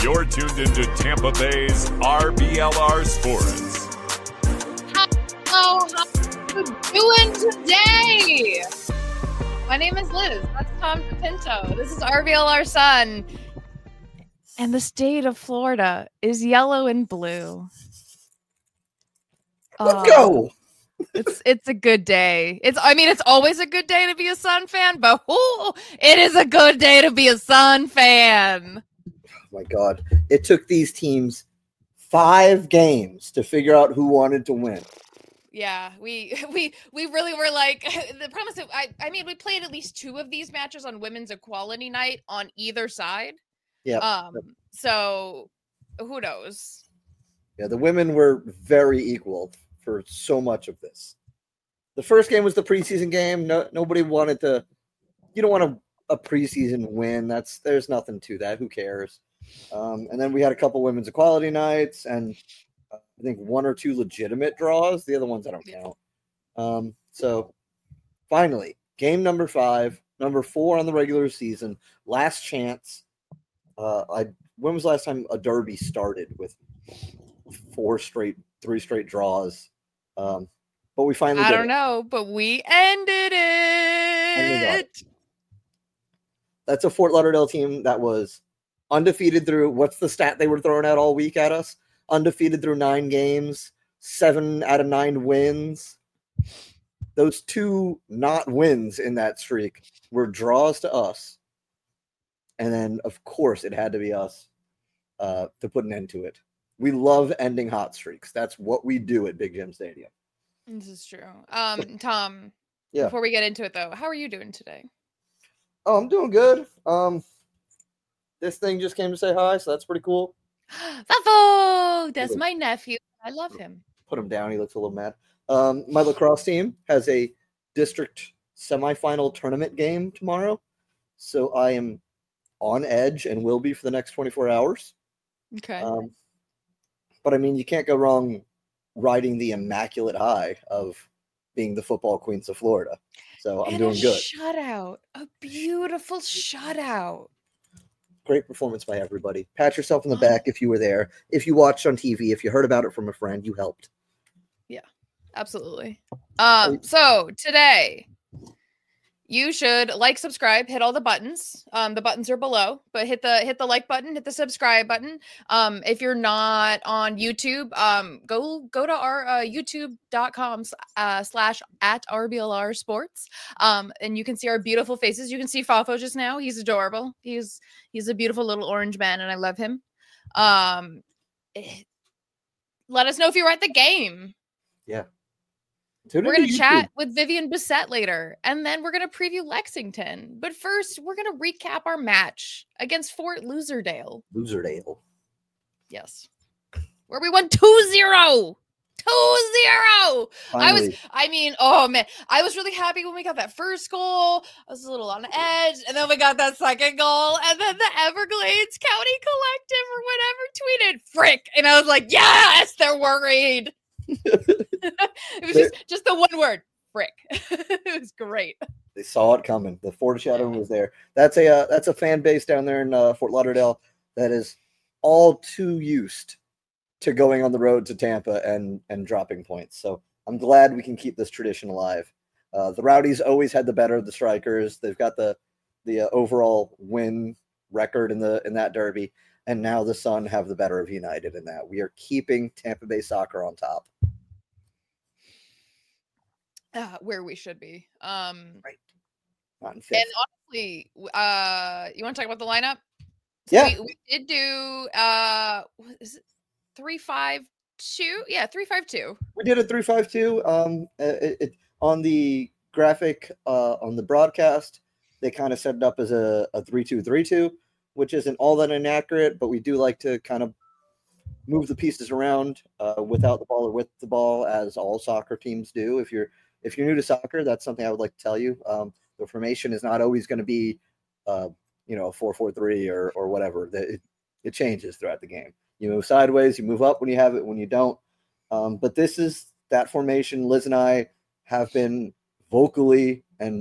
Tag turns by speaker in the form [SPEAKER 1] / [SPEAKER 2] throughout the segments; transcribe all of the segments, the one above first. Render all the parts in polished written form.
[SPEAKER 1] You're tuned into Tampa Bay's RBLR Sports.
[SPEAKER 2] Hello, how are you doing today? My name is Liz. That's Tom DePinto. This is RBLR Sun. And the state of Florida is yellow and blue.
[SPEAKER 3] Let's go.
[SPEAKER 2] It's a good day. It's always a good day to be a Sun fan, but it is a good day to be a Sun fan.
[SPEAKER 3] Oh my God. It took these teams 5 games to figure out who wanted to win.
[SPEAKER 2] Yeah, we really were like the promise. We played at least 2 of these matches on Women's Equality Night on either side.
[SPEAKER 3] Yeah.
[SPEAKER 2] So who knows? Yeah,
[SPEAKER 3] the women were very equal for so much of this. The first game was the preseason game. Nobody wanted to. You don't want a preseason win. There's nothing to that. Who cares? And then we had a couple Women's Equality Nights and I think 1 or 2 legitimate draws. The other ones I don't count. So finally, game number 5, number 4 on the regular season, last chance. When was the last time a derby started with 3 straight draws? But we finally
[SPEAKER 2] I don't know, but we ended it.
[SPEAKER 3] That's a Fort Lauderdale team that was undefeated through, what's the stat they were throwing out all week at us? Undefeated through 9 games, 7 out of 9 wins. Those 2 not wins in that streak were draws to us. And then, of course, it had to be us to put an end to it. We love ending hot streaks. That's what we do at Big Jim Stadium.
[SPEAKER 2] This is true. Tom,
[SPEAKER 3] yeah.
[SPEAKER 2] Before we get into it, though, how are you doing today?
[SPEAKER 3] Oh, I'm doing good. This thing just came to say hi, so that's pretty cool.
[SPEAKER 2] Fafo! That's my nephew. I love him.
[SPEAKER 3] Put him down. He looks a little mad. My lacrosse team has a district semifinal tournament game tomorrow, so I am on edge and will be for the next 24 hours.
[SPEAKER 2] Okay.
[SPEAKER 3] But I mean, you can't go wrong riding the immaculate high of being the football queens of Florida. So I'm doing good.
[SPEAKER 2] Shutout. A beautiful shutout.
[SPEAKER 3] Great performance by everybody. Pat yourself on the back if you were there. If you watched on TV, if you heard about it from a friend, you helped.
[SPEAKER 2] Yeah, absolutely. So today you should like, subscribe, hit all the buttons. The buttons are below, but hit the like button, hit the subscribe button. If you're not on YouTube, go to our youtube.com /@RBLR Sports. And you can see our beautiful faces. You can see Fafo just now. He's adorable. He's a beautiful little orange man, and I love him. Let us know if you were at the game.
[SPEAKER 3] Yeah.
[SPEAKER 2] We're going to chat with Vivian Bissett later, and then we're going to preview Lexington. But first, we're going to recap our match against Fort Lauderdale.
[SPEAKER 3] Yes.
[SPEAKER 2] Where we won 2-0. 2-0.
[SPEAKER 3] Finally.
[SPEAKER 2] I was really happy when we got that first goal. I was a little on edge, and then we got that second goal, and then the Everglades County Collective or whatever tweeted, frick. And I was like, yes, they're worried. It was just the one word, frick. It was great.
[SPEAKER 3] They saw it coming. The foreshadowing was there. That's a fan base down there in Fort Lauderdale that is all too used to going on the road to Tampa and dropping points. So I'm glad we can keep this tradition alive. The Rowdies always had the better of the Strikers. They've got the overall win record in that derby. And now the Sun have the better of United in that. We are keeping Tampa Bay soccer on top.
[SPEAKER 2] Where we should be.
[SPEAKER 3] Right. Not in 5th.
[SPEAKER 2] And honestly, you want to talk about the lineup? So
[SPEAKER 3] yeah.
[SPEAKER 2] We did do, what is it? 3-5-2? Yeah, 3-5-2.
[SPEAKER 3] We did a 3-5-2. On the graphic, on the broadcast, they kind of set it up as a 3-2-3-2. Which isn't all that inaccurate, but we do like to kind of move the pieces around without the ball or with the ball, as all soccer teams do. If you're new to soccer, that's something I would like to tell you. The formation is not always going to be, a 4-4-3 or whatever. It changes throughout the game. You move sideways, you move up when you have it, when you don't. But this is that formation Liz and I have been vocally and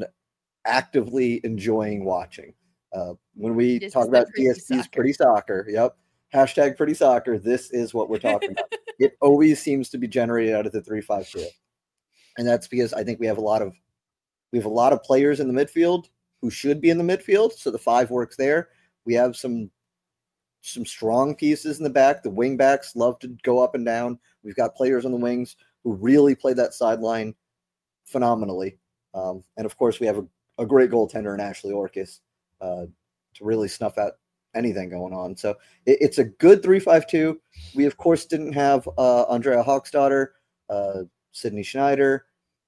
[SPEAKER 3] actively enjoying watching. When we talk about DSP's Pretty Soccer, yep, hashtag pretty soccer, this is what we're talking about. It always seems to be generated out of the 3-5-2. And that's because I think we have a lot of players in the midfield who should be in the midfield, so the 5 works there. We have some strong pieces in the back. The wing backs love to go up and down. We've got players on the wings who really play that sideline phenomenally. And of course, we have a great goaltender in Ashley Orcus to really snuff out anything going on. So it's a good 3-5-2. We, of course, didn't have Andrea Hawksdaughter, Sydney Schneider,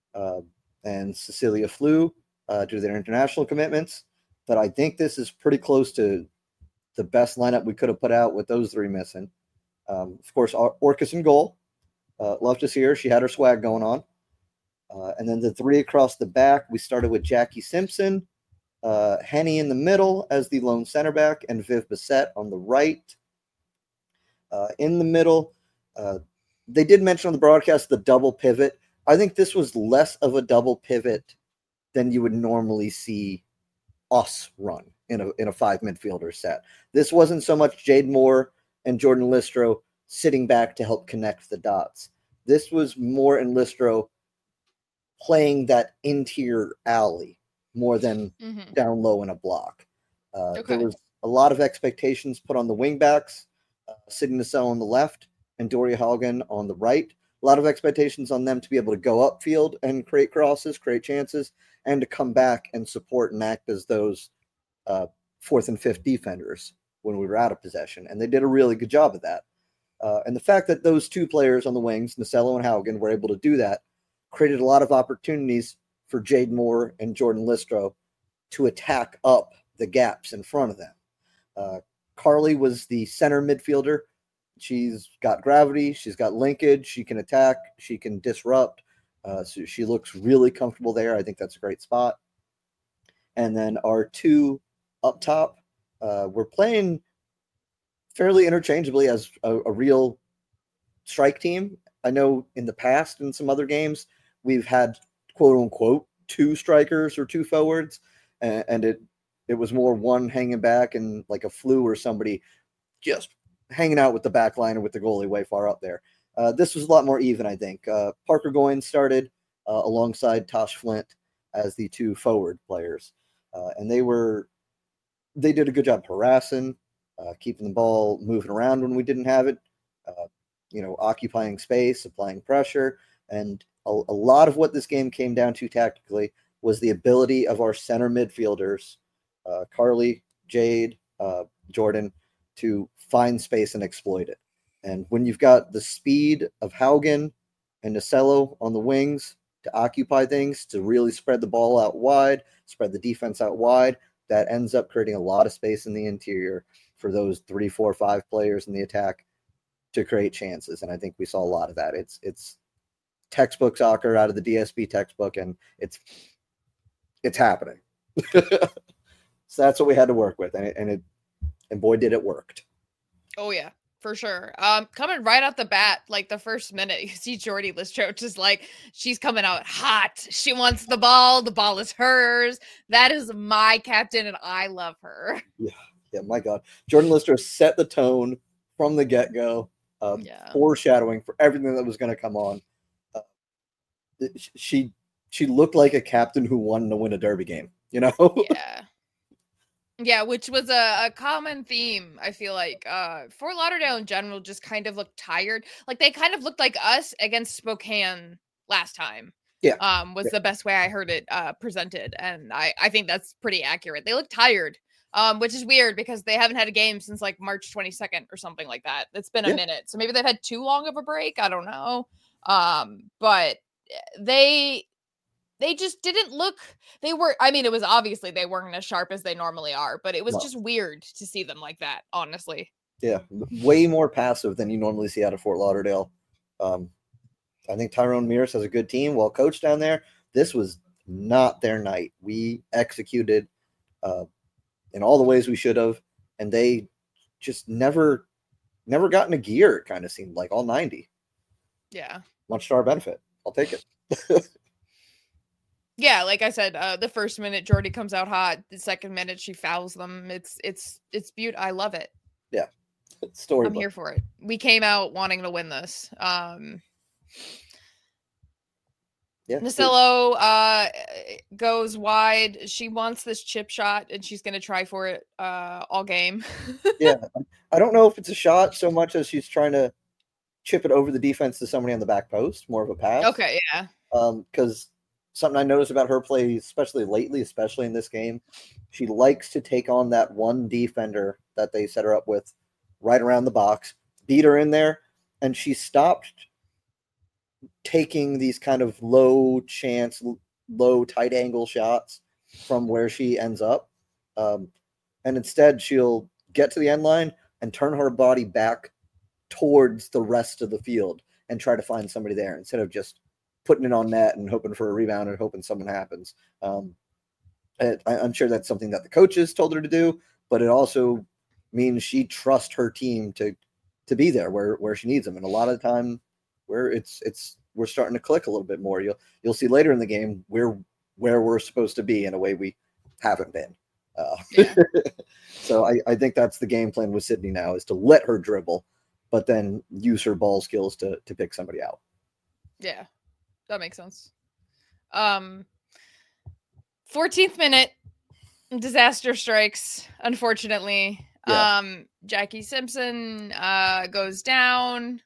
[SPEAKER 3] and Cecilia Flew due to their international commitments. But I think this is pretty close to the best lineup we could have put out with those 3 missing. Of course, Orcus in goal. Love to see her. She had her swag going on. And then the 3 across the back, we started with Jackie Simpson, Henny in the middle as the lone center back, and Viv Bissett on the right. In the middle, they did mention on the broadcast the double pivot. I think this was less of a double pivot than you would normally see us run in a 5 midfielder set. This wasn't so much Jade Moore and Jordan Listro sitting back to help connect the dots. This was Moore and Listro playing that interior alley more than down low in a block. There was a lot of expectations put on the wing backs, Sydney Nacelle on the left and Doria Haugen on the right. A lot of expectations on them to be able to go upfield and create crosses, create chances, and to come back and support and act as those 4th and 5th defenders when we were out of possession. And they did a really good job of that. And the fact that those 2 players on the wings, Nacello and Haugen, were able to do that created a lot of opportunities for Jade Moore and Jordan Listro to attack up the gaps in front of them. Carly was the center midfielder. She's got gravity. She's got linkage. She can attack. She can disrupt. So she looks really comfortable there. I think that's a great spot. And then our 2 up top, we're playing fairly interchangeably as a real strike team. I know in the past in some other games, we've had quote unquote 2 strikers or 2 forwards, and it was more one hanging back and like a Flew or somebody just hanging out with the back line or with the goalie way far up there. This was a lot more even, I think. Parker Goins started alongside Tosh Flint as the 2 forward players. And they did a good job harassing, keeping the ball moving around when we didn't have it, occupying space, applying pressure. And a lot of what this game came down to tactically was the ability of our center midfielders, Carly, Jade, Jordan, to find space and exploit it. And when you've got the speed of Haugen and Nacello on the wings to occupy things, to really spread the ball out wide, spread the defense out wide, that ends up creating a lot of space in the interior for those 3, 4, 5 players in the attack to create chances. And I think we saw a lot of that. It's textbook soccer out of the DSB textbook, and it's happening. So that's what we had to work with, and boy, did it worked.
[SPEAKER 2] Oh yeah, for sure. Coming right out the bat, like the first minute, you see Jordy Listro just like she's coming out hot. She wants the ball. The ball is hers. That is my captain, and I love her.
[SPEAKER 3] Yeah, my God. Jordan Listro set the tone from the get-go, foreshadowing for everything that was going to come on. She looked like a captain who wanted to win a derby game,
[SPEAKER 2] Yeah, which was a common theme, I feel like. Fort Lauderdale in general just kind of looked tired. Like they kind of looked like us against Spokane last time.
[SPEAKER 3] Yeah.
[SPEAKER 2] Was the best way I heard it presented. And I think that's pretty accurate. They look tired, which is weird because they haven't had a game since like March 22nd or something like that. It's been a minute. So maybe they've had too long of a break. I don't know. But they just didn't look, it was obviously they weren't as sharp as they normally are, but it was just weird to see them like that, honestly.
[SPEAKER 3] Yeah, way more passive than you normally see out of Fort Lauderdale. I think Tyrone Mears has a good team, well coached down there. This was not their night. We executed in all the ways we should have, and they just never got into gear, it kind of seemed like, all 90.
[SPEAKER 2] Yeah.
[SPEAKER 3] Much to our benefit. I'll take it.
[SPEAKER 2] Yeah, like I said, the first minute Jordy comes out hot. The second minute she fouls them. It's beautiful. I love it.
[SPEAKER 3] Yeah, Storybook.
[SPEAKER 2] I'm here for it. We came out wanting to win this.
[SPEAKER 3] Yeah.
[SPEAKER 2] Nasillo goes wide. She wants this chip shot, and she's going to try for it all game.
[SPEAKER 3] Yeah. I don't know if it's a shot so much as she's trying to chip it over the defense to somebody on the back post, more of a pass.
[SPEAKER 2] Okay, yeah.
[SPEAKER 3] Because something I noticed about her play, especially lately, especially in this game, she likes to take on that one defender that they set her up with right around the box, beat her in there, and she stopped taking these kind of low chance, low tight angle shots from where she ends up. And instead, she'll get to the end line and turn her body back towards the rest of the field and try to find somebody there instead of just putting it on net and hoping for a rebound and hoping something happens. I'm sure that's something that the coaches told her to do, but it also means she trusts her team to be there where she needs them. And a lot of the time where we're starting to click a little bit more. You'll see later in the game where we're supposed to be in a way we haven't been. So I think that's the game plan with Sydney now, is to let her dribble, but then use her ball skills to pick somebody out.
[SPEAKER 2] Yeah, that makes sense. 14th minute, disaster strikes, unfortunately.
[SPEAKER 3] Yeah.
[SPEAKER 2] Jackie Simpson goes down.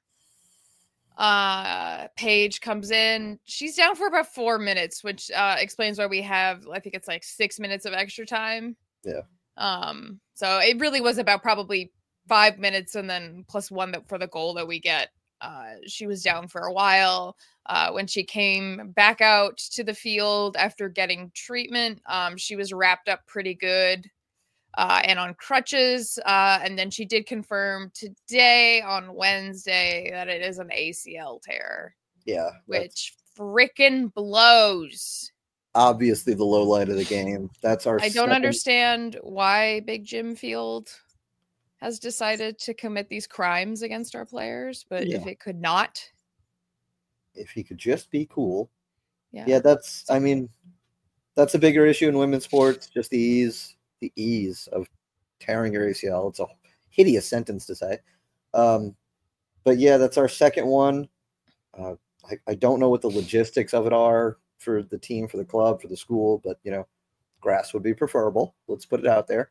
[SPEAKER 2] Paige comes in. She's down for about 4 minutes, which explains why we have, I think it's like 6 minutes of extra time.
[SPEAKER 3] Yeah.
[SPEAKER 2] So it really was about probably 5 minutes and then plus one for the goal that we get. She was down for a while. When she came back out to the field after getting treatment, she was wrapped up pretty good and on crutches. And then she did confirm today on Wednesday that it is an ACL tear.
[SPEAKER 3] Yeah.
[SPEAKER 2] Which frickin' blows.
[SPEAKER 3] Obviously the low light of the game. That's our
[SPEAKER 2] I don't understand why Big Jim Field has decided to commit these crimes against our players, but if it could not.
[SPEAKER 3] If he could just be cool.
[SPEAKER 2] Yeah,
[SPEAKER 3] that's a bigger issue in women's sports, just the ease of tearing your ACL. It's a hideous sentence to say. But yeah, that's our second one. I don't know what the logistics of it are for the team, for the club, for the school, but grass would be preferable. Let's put it out there.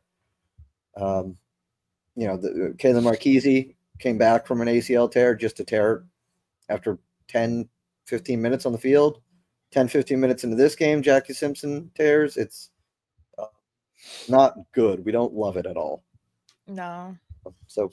[SPEAKER 3] Kayla Marchese came back from an ACL tear just to tear after 10, 15 minutes on the field. 10, 15 minutes into this game, Jackie Simpson tears. It's not good. We don't love it at all.
[SPEAKER 2] No.
[SPEAKER 3] So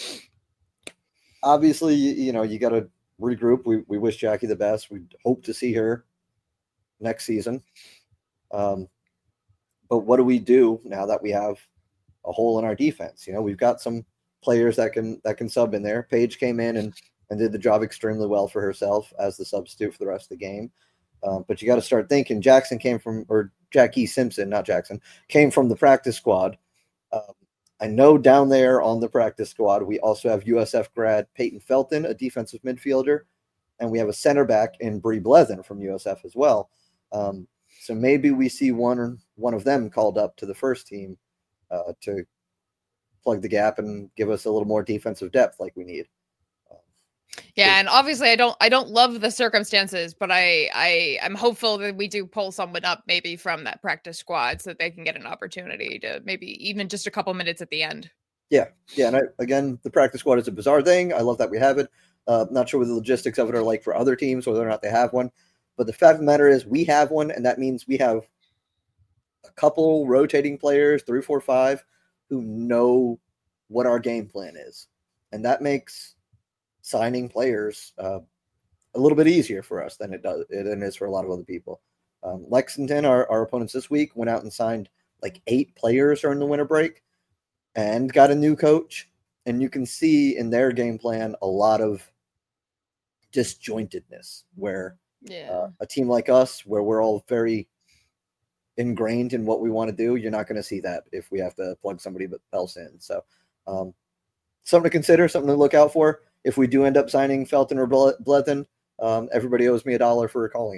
[SPEAKER 3] obviously, you got to regroup. We wish Jackie the best. We hope to see her next season. But what do we do now that we have a hole in our defense? We've got some players that can sub in there. Paige came in and did the job extremely well for herself as the substitute for the rest of the game. But you got to start thinking. Jackie Simpson, not Jackson, came from the practice squad. I know down there on the practice squad, we also have USF grad Peyton Felton, a defensive midfielder, and we have a center back in Brie Blethen from USF as well. So maybe we see one of them called up to the first team to plug the gap and give us a little more defensive depth like we need.
[SPEAKER 2] Yeah, and obviously I don't love the circumstances, but I'm hopeful that we do pull someone up maybe from that practice squad so that they can get an opportunity to maybe even just a couple minutes at the end. Yeah.
[SPEAKER 3] And again, the practice squad is a bizarre thing. I love that we have it. Not sure what the logistics of it are like for other teams, whether or not they have one. But the fact of the matter is we have one, and that means we have a couple rotating players, 3, 4, 5, who know what our game plan is. And that makes signing players a little bit easier for us than it is for a lot of other people. Lexington, our opponents this week, went out and signed like 8 players during the winter break and got a new coach. And you can see in their game plan a lot of disjointedness where a team like us, where we're all very ingrained in what we want to do, you're not going to see that if we have to plug somebody else in. So something to consider, something to look out for. If we do end up signing Felton or Blethen, everybody owes me $1 for calling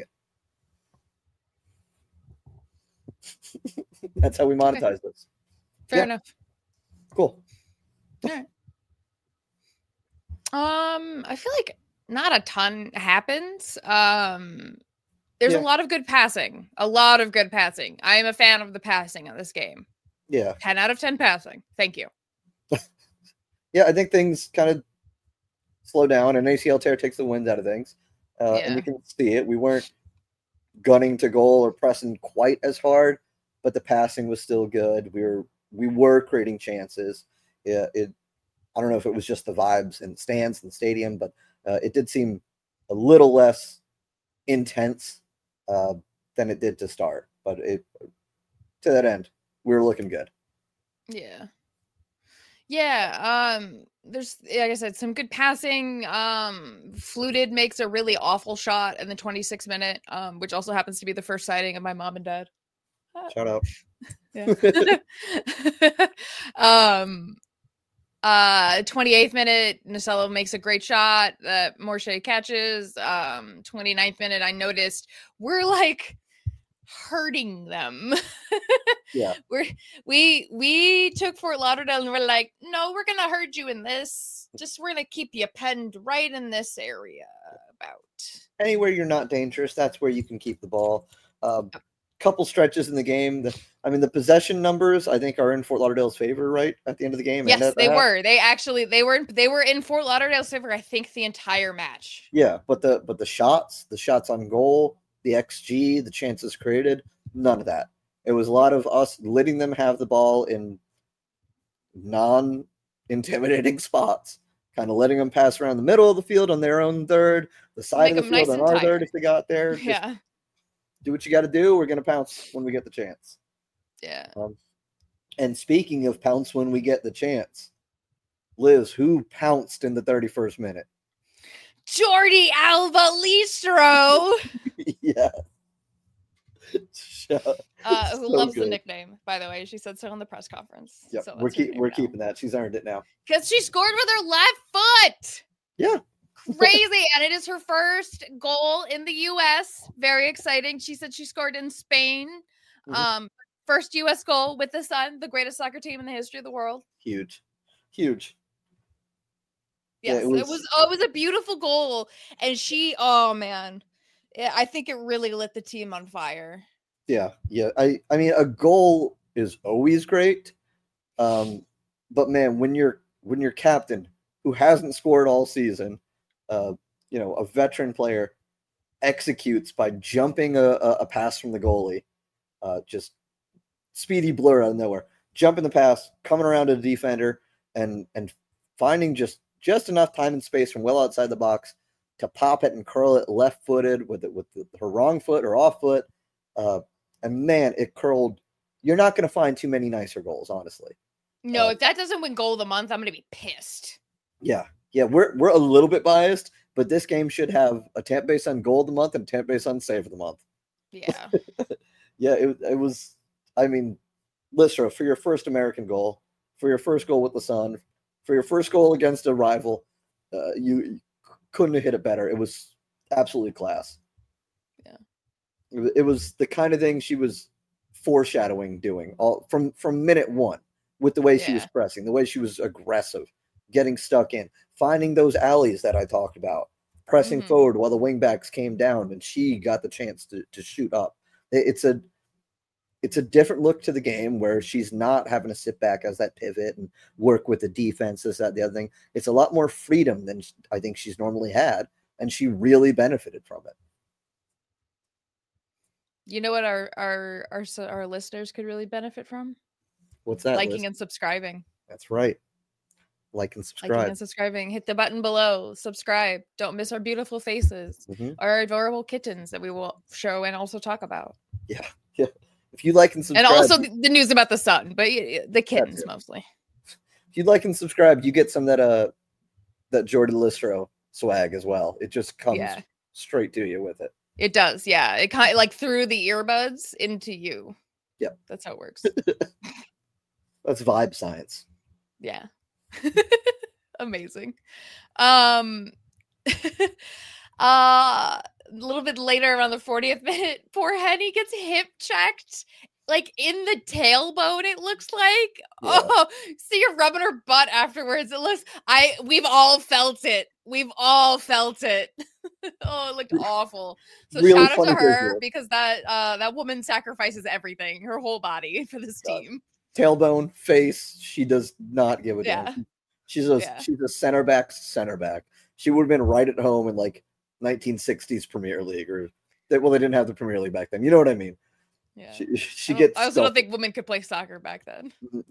[SPEAKER 3] it. That's how we monetize this.
[SPEAKER 2] Fair enough.
[SPEAKER 3] Cool.
[SPEAKER 2] All right. I feel like not a ton happens. There's
[SPEAKER 3] Yeah.
[SPEAKER 2] a lot of good passing. A lot of good passing. I am a fan of the passing of this game.
[SPEAKER 3] Yeah.
[SPEAKER 2] 10 out of 10 passing. Thank you.
[SPEAKER 3] Yeah, I think things kind of slow down, and ACL tear takes the wind out of things. And
[SPEAKER 2] Yeah.
[SPEAKER 3] you can see it. We weren't gunning to goal or pressing quite as hard, but the passing was still good. We were creating chances. Yeah, I don't know if it was just the vibes in the stands in the stadium, but it did seem a little less intense than it did to start. But to that end, we were looking good.
[SPEAKER 2] Yeah. Yeah. There's, like I said, some good passing. Fluted makes a really awful shot in the 26th minute, which also happens to be the first sighting of my mom and dad.
[SPEAKER 3] Shout out.
[SPEAKER 2] Yeah. 28th minute, Nacello makes a great shot that Morshey catches. 29th minute, I noticed we're like hurting them.
[SPEAKER 3] Yeah.
[SPEAKER 2] We took Fort Lauderdale and we're like, no, we're gonna hurt you in this. Just we're gonna keep you penned right in this area. About
[SPEAKER 3] Anywhere you're not dangerous, that's where you can keep the ball. Couple stretches in the game. The possession numbers I think are in Fort Lauderdale's favor right at the end of the game.
[SPEAKER 2] Yes, they were. They were in Fort Lauderdale's favor, I think, the entire match.
[SPEAKER 3] Yeah, but the shots on goal, the XG, the chances created, none of that. It was a lot of us letting them have the ball in non-intimidating spots, kind of letting them pass around the middle of the field on their own third, the side
[SPEAKER 2] Make
[SPEAKER 3] of the field
[SPEAKER 2] nice
[SPEAKER 3] on our
[SPEAKER 2] and
[SPEAKER 3] third
[SPEAKER 2] tired.
[SPEAKER 3] if they got there.
[SPEAKER 2] Yeah.
[SPEAKER 3] Do what you got to do. We're going to pounce when we get the chance.
[SPEAKER 2] Yeah.
[SPEAKER 3] And speaking of pounce when we get the chance, Liz, who pounced in the 31st minute?
[SPEAKER 2] Jordi Alba Listro,
[SPEAKER 3] Yeah.
[SPEAKER 2] who loves the
[SPEAKER 3] good.
[SPEAKER 2] nickname, by the way. She said so in the press conference.
[SPEAKER 3] Yep,
[SPEAKER 2] So
[SPEAKER 3] we're keeping that. She's earned it now.
[SPEAKER 2] because she scored with her left foot.
[SPEAKER 3] Yeah.
[SPEAKER 2] Crazy. And it is her first goal in the US. Very exciting. She said she scored in Spain.
[SPEAKER 3] Mhm.
[SPEAKER 2] First US goal with the Sun, the greatest soccer team in the history of the world.
[SPEAKER 3] Huge.
[SPEAKER 2] Yes,
[SPEAKER 3] Yeah,
[SPEAKER 2] it was a beautiful goal. And oh man. I think it really lit the team on fire.
[SPEAKER 3] Yeah. I mean, a goal is always great. But man, when your captain, who hasn't scored all season, a veteran player, executes by jumping a pass from the goalie, just speedy blur out of nowhere, jumping the pass, coming around to the defender, and finding just enough time and space from well outside the box to pop it and curl it left-footed with her wrong foot or off foot. And man, it curled. You're not going to find too many nicer goals, honestly.
[SPEAKER 2] No, if that doesn't win goal of the month, I'm going to be pissed.
[SPEAKER 3] Yeah, we're a little bit biased, but this game should have a Tampa Bay Sun goal of the month and a Tampa Bay Sun save of the month.
[SPEAKER 2] Yeah.
[SPEAKER 3] Yeah, it was. I mean, Listro, for your first American goal, for your first goal with the Sun, for your first goal against a rival, you couldn't have hit it better. It was absolutely class.
[SPEAKER 2] Yeah.
[SPEAKER 3] It was the kind of thing she was foreshadowing doing all from minute one, with the way she was pressing, the way she was aggressive, getting stuck in, finding those alleys that I talked about, pressing forward while the wingbacks came down and she got the chance to shoot up. It's a different look to the game where she's not having to sit back as that pivot and work with the defense, this, that, the other thing. It's a lot more freedom than I think she's normally had, and she really benefited from it.
[SPEAKER 2] You know what our listeners could really benefit from?
[SPEAKER 3] What's that?
[SPEAKER 2] Liking
[SPEAKER 3] Liz?
[SPEAKER 2] and subscribing.
[SPEAKER 3] That's right. Like and subscribe.
[SPEAKER 2] Liking and subscribing. Hit the button below. Subscribe. Don't miss our beautiful faces, our adorable kittens that we will show and also talk about.
[SPEAKER 3] Yeah. If you like and subscribe,
[SPEAKER 2] and also the news about the Sun, but the kittens mostly.
[SPEAKER 3] If you like and subscribe, you get some that Jordi Listro swag as well. It just comes straight to you with it.
[SPEAKER 2] It does, yeah. It kind of like through the earbuds into you.
[SPEAKER 3] Yep,
[SPEAKER 2] that's how it works.
[SPEAKER 3] That's vibe science.
[SPEAKER 2] Yeah. Amazing. A little bit later, around the 40th minute, poor Henny gets hip checked like in the tailbone, it looks like.
[SPEAKER 3] Yeah.
[SPEAKER 2] Oh, see her rubbing her butt afterwards. It looks we've all felt it. We've all felt it. Oh, it looked awful. So
[SPEAKER 3] Really
[SPEAKER 2] shout out
[SPEAKER 3] funny
[SPEAKER 2] to her
[SPEAKER 3] visual.
[SPEAKER 2] because that woman sacrifices everything, her whole body for this
[SPEAKER 3] Does.
[SPEAKER 2] team.
[SPEAKER 3] Tailbone, face, she does not give a
[SPEAKER 2] Yeah.
[SPEAKER 3] damn. She's a center back. She would have been right at home in like 1960s Premier League or they didn't have the Premier League back then. You know what I mean?
[SPEAKER 2] Yeah.
[SPEAKER 3] She
[SPEAKER 2] I
[SPEAKER 3] gets
[SPEAKER 2] also don't think women could play soccer back then.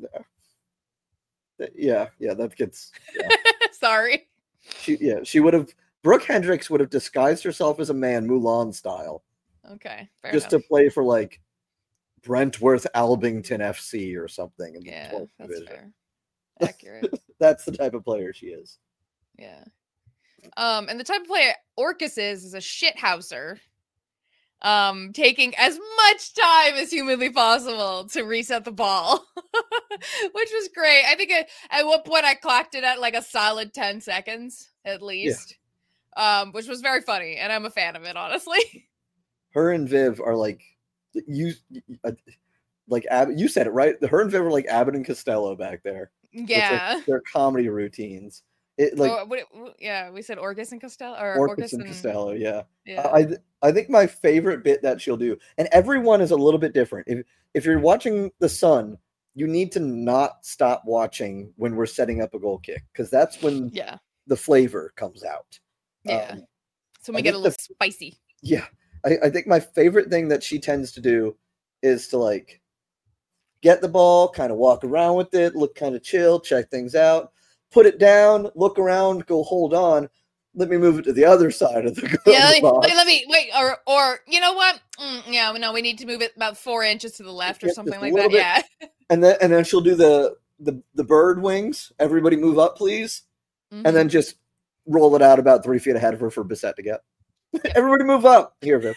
[SPEAKER 3] Yeah, that gets
[SPEAKER 2] Sorry.
[SPEAKER 3] She would have Brooke Hendricks would have disguised herself as a man Mulan style.
[SPEAKER 2] Okay. Fair
[SPEAKER 3] Just
[SPEAKER 2] enough.
[SPEAKER 3] to play for like Brentworth Albington FC or something in the 12th
[SPEAKER 2] that's
[SPEAKER 3] division.
[SPEAKER 2] fair. Accurate.
[SPEAKER 3] That's the type of player she is.
[SPEAKER 2] Yeah. And the type of player Orcus is a shithouser. Taking as much time as humanly possible to reset the ball, which was great. I think at one point I clocked it at like a solid 10 seconds at least, which was very funny, and I'm a fan of it, honestly.
[SPEAKER 3] Her and Viv are like you said it right. Her and Viv are like Abbott and Costello back there.
[SPEAKER 2] Yeah,
[SPEAKER 3] their comedy routines.
[SPEAKER 2] We said Orcus and Costello, or
[SPEAKER 3] Orcus and Costello. Yeah.
[SPEAKER 2] I
[SPEAKER 3] think my favorite bit that she'll do, and everyone is a little bit different. If you're watching The Sun, you need to not stop watching when we're setting up a goal kick because that's when the flavor comes out.
[SPEAKER 2] Yeah. So we get a little spicy.
[SPEAKER 3] Yeah. I think my favorite thing that she tends to do is to like get the ball, kind of walk around with it, look kind of chill, check things out, put it down, look around, go hold on. Let me move it to the other side of the goal.
[SPEAKER 2] Yeah, let me wait, or you know what? We need to move it about 4 inches to the left or something like that. Yeah.
[SPEAKER 3] And then she'll do the bird wings. Everybody move up, please. Mm-hmm. And then just roll it out about 3 feet ahead of her for Bissett to get. Yep. Everybody move up. Here, Viv.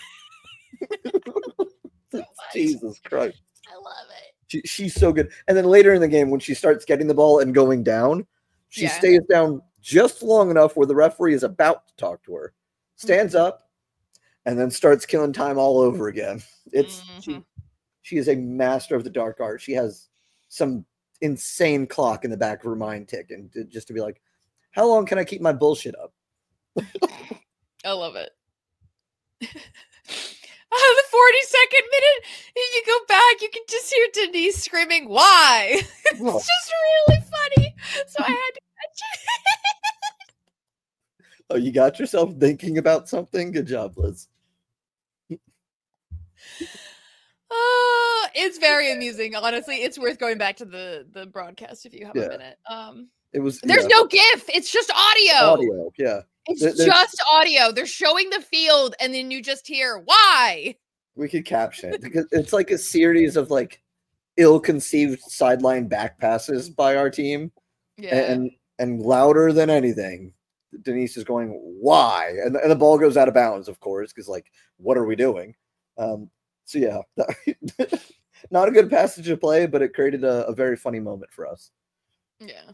[SPEAKER 3] Jesus Christ.
[SPEAKER 2] I love it.
[SPEAKER 3] She's so good. And then later in the game, when she starts getting the ball and going down, she stays down just long enough where the referee is about to talk to her, stands up, and then starts killing time all over again. She is a master of the dark art. She has some insane clock in the back of her mind ticking just to be like, how long can I keep my bullshit up?
[SPEAKER 2] I love it. The 42nd minute, if you go back, you can just hear Denise screaming, why? It's just really funny. So I had to catch it.
[SPEAKER 3] Oh, you got yourself thinking about something? Good job, Liz.
[SPEAKER 2] It's very amusing. Honestly, it's worth going back to the broadcast if you have a minute. There's no GIF. It's just audio.
[SPEAKER 3] Yeah.
[SPEAKER 2] It's just audio. They're showing the field, and then you just hear, why?
[SPEAKER 3] We could caption it because it's like a series of like ill-conceived sideline back passes by our team.
[SPEAKER 2] Yeah.
[SPEAKER 3] And louder than anything, Denise is going, why? And the ball goes out of bounds, of course, because like, what are we doing? So yeah, not a good passage to play, but it created a very funny moment for us.
[SPEAKER 2] Yeah.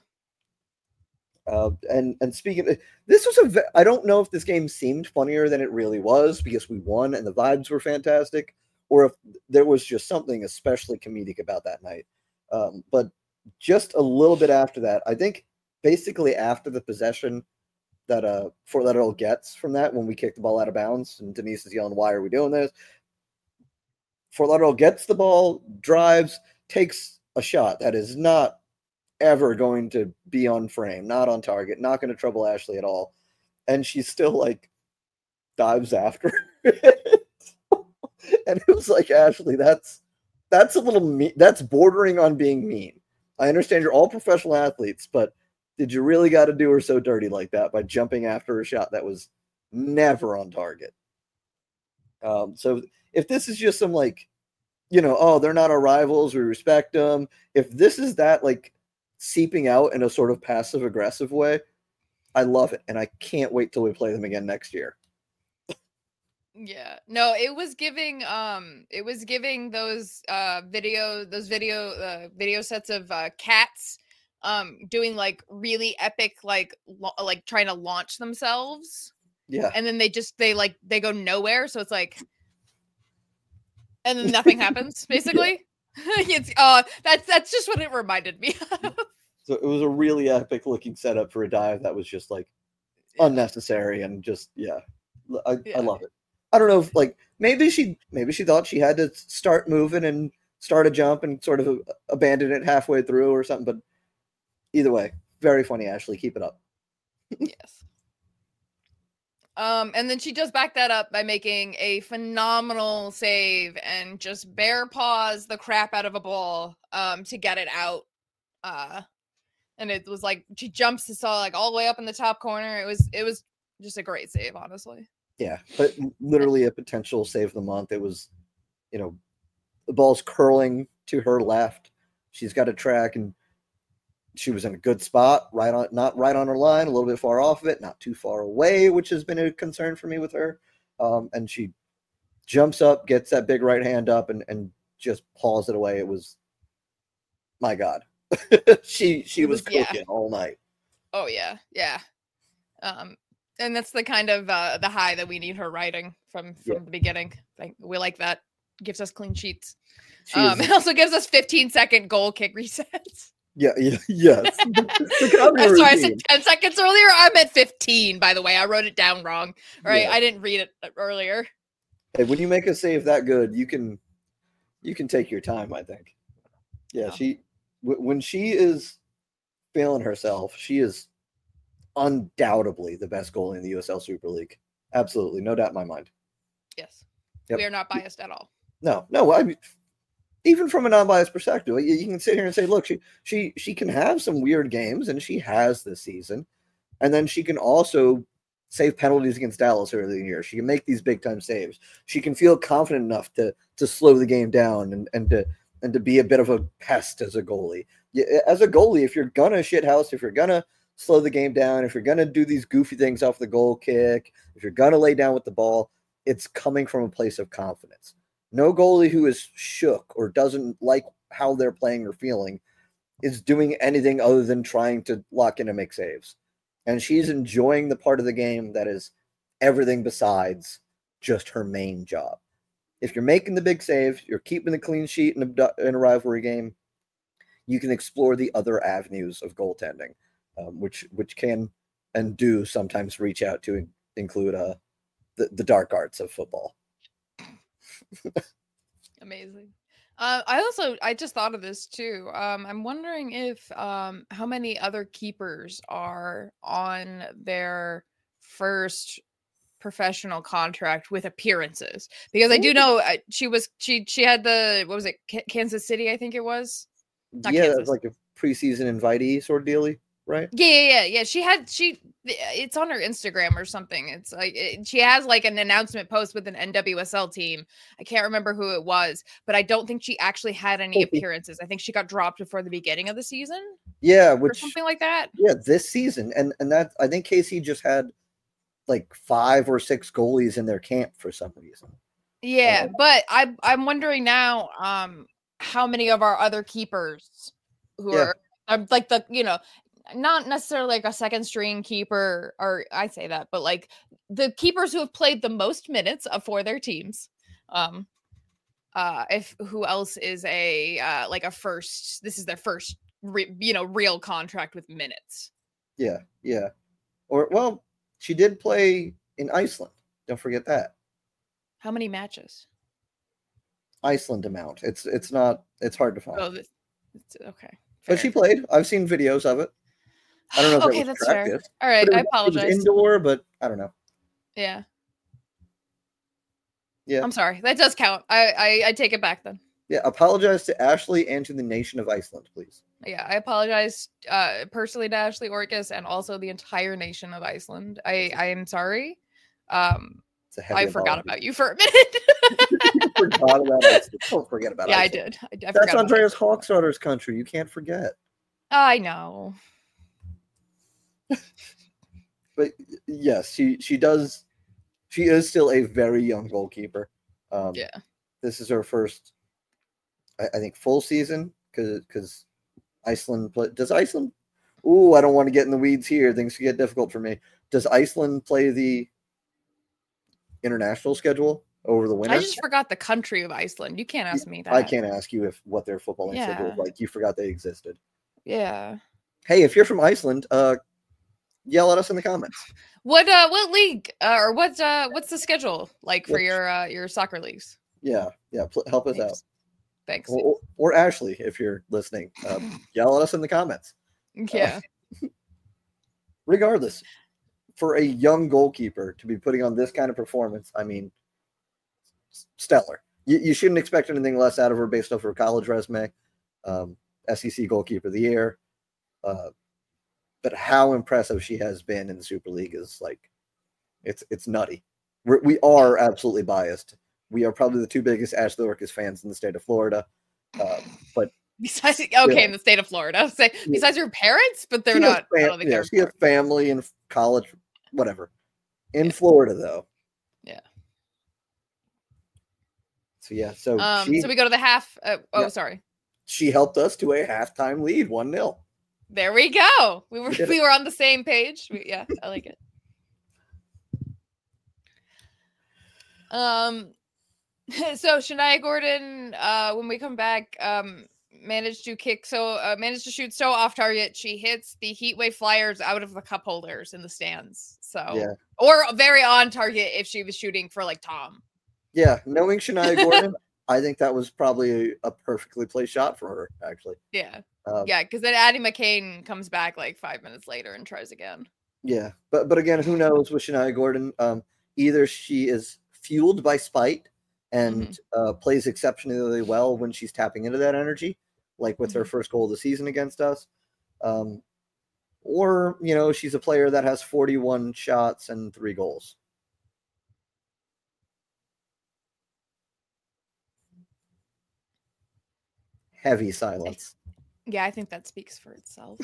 [SPEAKER 3] And speaking of, this was I don't know if this game seemed funnier than it really was because we won and the vibes were fantastic, or if there was just something especially comedic about that night. But just a little bit after that, I think basically after the possession that Fort Lauderdale gets from that, when we kick the ball out of bounds and Denise is yelling, why are we doing this? Fort Lauderdale gets the ball, drives, takes a shot that is not ever going to be on frame, not on target, not going to trouble Ashley at all. And she's still like dives after it. And it was like, Ashley, that's a little mean. That's bordering on being mean. I understand you're all professional athletes, but did you really got to do her so dirty like that by jumping after a shot that was never on target? So if this is just some like, they're not our rivals, we respect them. If this is that like seeping out in a sort of passive aggressive way, I love it. And I can't wait till we play them again next year.
[SPEAKER 2] Yeah, no, it was giving those video sets of cats doing like really epic like trying to launch themselves.
[SPEAKER 3] Yeah.
[SPEAKER 2] And then they go nowhere, so it's like, and then nothing happens basically. That's just what it reminded me of.
[SPEAKER 3] So it was a really epic looking setup for a dive that was just like unnecessary and just I love it. I don't know if like maybe she thought she had to start moving and start a jump and sort of abandon it halfway through or something, but either way, very funny, Ashley. Keep it up.
[SPEAKER 2] Yes. And then she does back that up by making a phenomenal save and just bear paws the crap out of a ball to get it out. And it was like she jumps to saw like all the way up in the top corner. It was just a great save, honestly.
[SPEAKER 3] Yeah, but literally a potential save of the month. It was, the ball's curling to her left. She's got a track, and she was in a good spot, not right on her line, a little bit far off of it, not too far away, which has been a concern for me with her. And she jumps up, gets that big right hand up, and just paws it away. It was, my God, she was cooking all night.
[SPEAKER 2] Oh yeah. And that's the kind of the high that we need her riding from the beginning. We like that. Gives us clean sheets. It also gives us 15-second goal kick resets.
[SPEAKER 3] Yes.
[SPEAKER 2] Sorry, I said 10 seconds earlier. I meant 15, by the way. I wrote it down wrong. All right, I didn't read it earlier.
[SPEAKER 3] Hey, when you make a save that good, you can take your time, I think. Yeah, when she is feeling herself, she is undoubtedly the best goalie in the USL Super League. Absolutely, no doubt in my mind.
[SPEAKER 2] Yes. Yep. We are not biased at all.
[SPEAKER 3] No. I mean, even from a non-biased perspective, you can sit here and say, look, she can have some weird games, and she has this season, and then she can also save penalties against Dallas early in the year. She can make these big-time saves. She can feel confident enough to slow the game down and to be a bit of a pest as a goalie. As a goalie, if you're gonna shithouse, if you're gonna slow the game down, if you're gonna do these goofy things off the goal kick, if you're gonna lay down with the ball, it's coming from a place of confidence. No goalie who is shook or doesn't like how they're playing or feeling is doing anything other than trying to lock in and make saves. And she's enjoying the part of the game that is everything besides just her main job. If you're making the big save, you're keeping the clean sheet in a rivalry game, you can explore the other avenues of goaltending, which can and do sometimes reach out to include the dark arts of football.
[SPEAKER 2] Amazing. I just thought of this too. I'm wondering if how many other keepers are on their first professional contract with appearances, because I do know she had the, what was it, Kansas City, I think it was.
[SPEAKER 3] That was like a preseason invitee sort of dealy, right?
[SPEAKER 2] Yeah. It's on her Instagram or something. It's like she has like an announcement post with an NWSL team. I can't remember who it was, but I don't think she actually had any appearances. I think she got dropped before the beginning of the season.
[SPEAKER 3] Yeah,
[SPEAKER 2] or something like that.
[SPEAKER 3] Yeah, this season, and that I think KC just had like 5 or 6 goalies in their camp for some reason.
[SPEAKER 2] Yeah, but I'm wondering now how many of our other keepers who are like the, not necessarily like a second string keeper, or I say that, but like the keepers who have played the most minutes for their teams. If who else is a like a first, this is their first real contract with minutes. Yeah.
[SPEAKER 3] Or well, she did play in Iceland. Don't forget that.
[SPEAKER 2] How many matches?
[SPEAKER 3] Iceland amount. It's hard to find.
[SPEAKER 2] Oh, okay. Fair.
[SPEAKER 3] But she played. I've seen videos of it. I don't know if it was
[SPEAKER 2] that's
[SPEAKER 3] practice.
[SPEAKER 2] fair. All right, I apologize.
[SPEAKER 3] It was indoor, but I don't know.
[SPEAKER 2] Yeah.
[SPEAKER 3] Yeah.
[SPEAKER 2] I'm sorry. That does count. I take it back then.
[SPEAKER 3] Yeah, apologize to Ashley and to the nation of Iceland, please.
[SPEAKER 2] Yeah, I apologize personally to Ashley Orcus and also the entire nation of Iceland. I am sorry. I forgot about you for a minute.
[SPEAKER 3] You forgot about us. Don't forget about
[SPEAKER 2] Yeah,
[SPEAKER 3] Iceland.
[SPEAKER 2] I did.
[SPEAKER 3] That's Andreas Hawksrudder's country. You can't forget.
[SPEAKER 2] I know.
[SPEAKER 3] But yes, she does. She is still a very young goalkeeper.
[SPEAKER 2] Yeah.
[SPEAKER 3] This is her first, I think, full season because Iceland does Iceland. Ooh, I don't want to get in the weeds here. Things get difficult for me. Does Iceland play the international schedule? over the winter.
[SPEAKER 2] I just forgot the country of Iceland. You can't ask me that.
[SPEAKER 3] I can't ask you what their footballing schedule is like. You forgot they existed.
[SPEAKER 2] Yeah.
[SPEAKER 3] Hey, if you're from Iceland, yell at us in the comments.
[SPEAKER 2] What league or what's the schedule like for your soccer leagues?
[SPEAKER 3] Yeah, help us out.
[SPEAKER 2] Thanks.
[SPEAKER 3] Or Ashley, if you're listening, yell at us in the comments.
[SPEAKER 2] Yeah.
[SPEAKER 3] Regardless, for a young goalkeeper to be putting on this kind of performance, I mean, stellar. You shouldn't expect anything less out of her based off her college resume. SEC goalkeeper of the year. But how impressive she has been in the Super League is like, it's nutty. We are absolutely biased. We are probably the two biggest Ashley Orcas fans in the state of Florida. But
[SPEAKER 2] besides, in the state of Florida, besides your parents, but they're not. I don't think they're.
[SPEAKER 3] She has family in college, whatever. In Florida, though.
[SPEAKER 2] Yeah.
[SPEAKER 3] So
[SPEAKER 2] so we go to the half. Sorry.
[SPEAKER 3] She helped us to a halftime lead, 1-0.
[SPEAKER 2] There we go. We were on the same page. I like it. So Shania Gordon, when we come back, managed to shoot so off target she hits the Heatwave Flyers out of the cup holders in the stands. So or very on target if she was shooting for like Tom.
[SPEAKER 3] Yeah, knowing Shania Gordon, I think that was probably a perfectly placed shot for her, actually.
[SPEAKER 2] Yeah. Because then Addie McCain comes back like 5 minutes later and tries again.
[SPEAKER 3] Yeah, but again, who knows with Shania Gordon? Either she is fueled by spite and plays exceptionally well when she's tapping into that energy, like with her first goal of the season against us, or she's a player that has 41 shots and 3 goals. Heavy silence.
[SPEAKER 2] Yeah, I think that speaks for itself.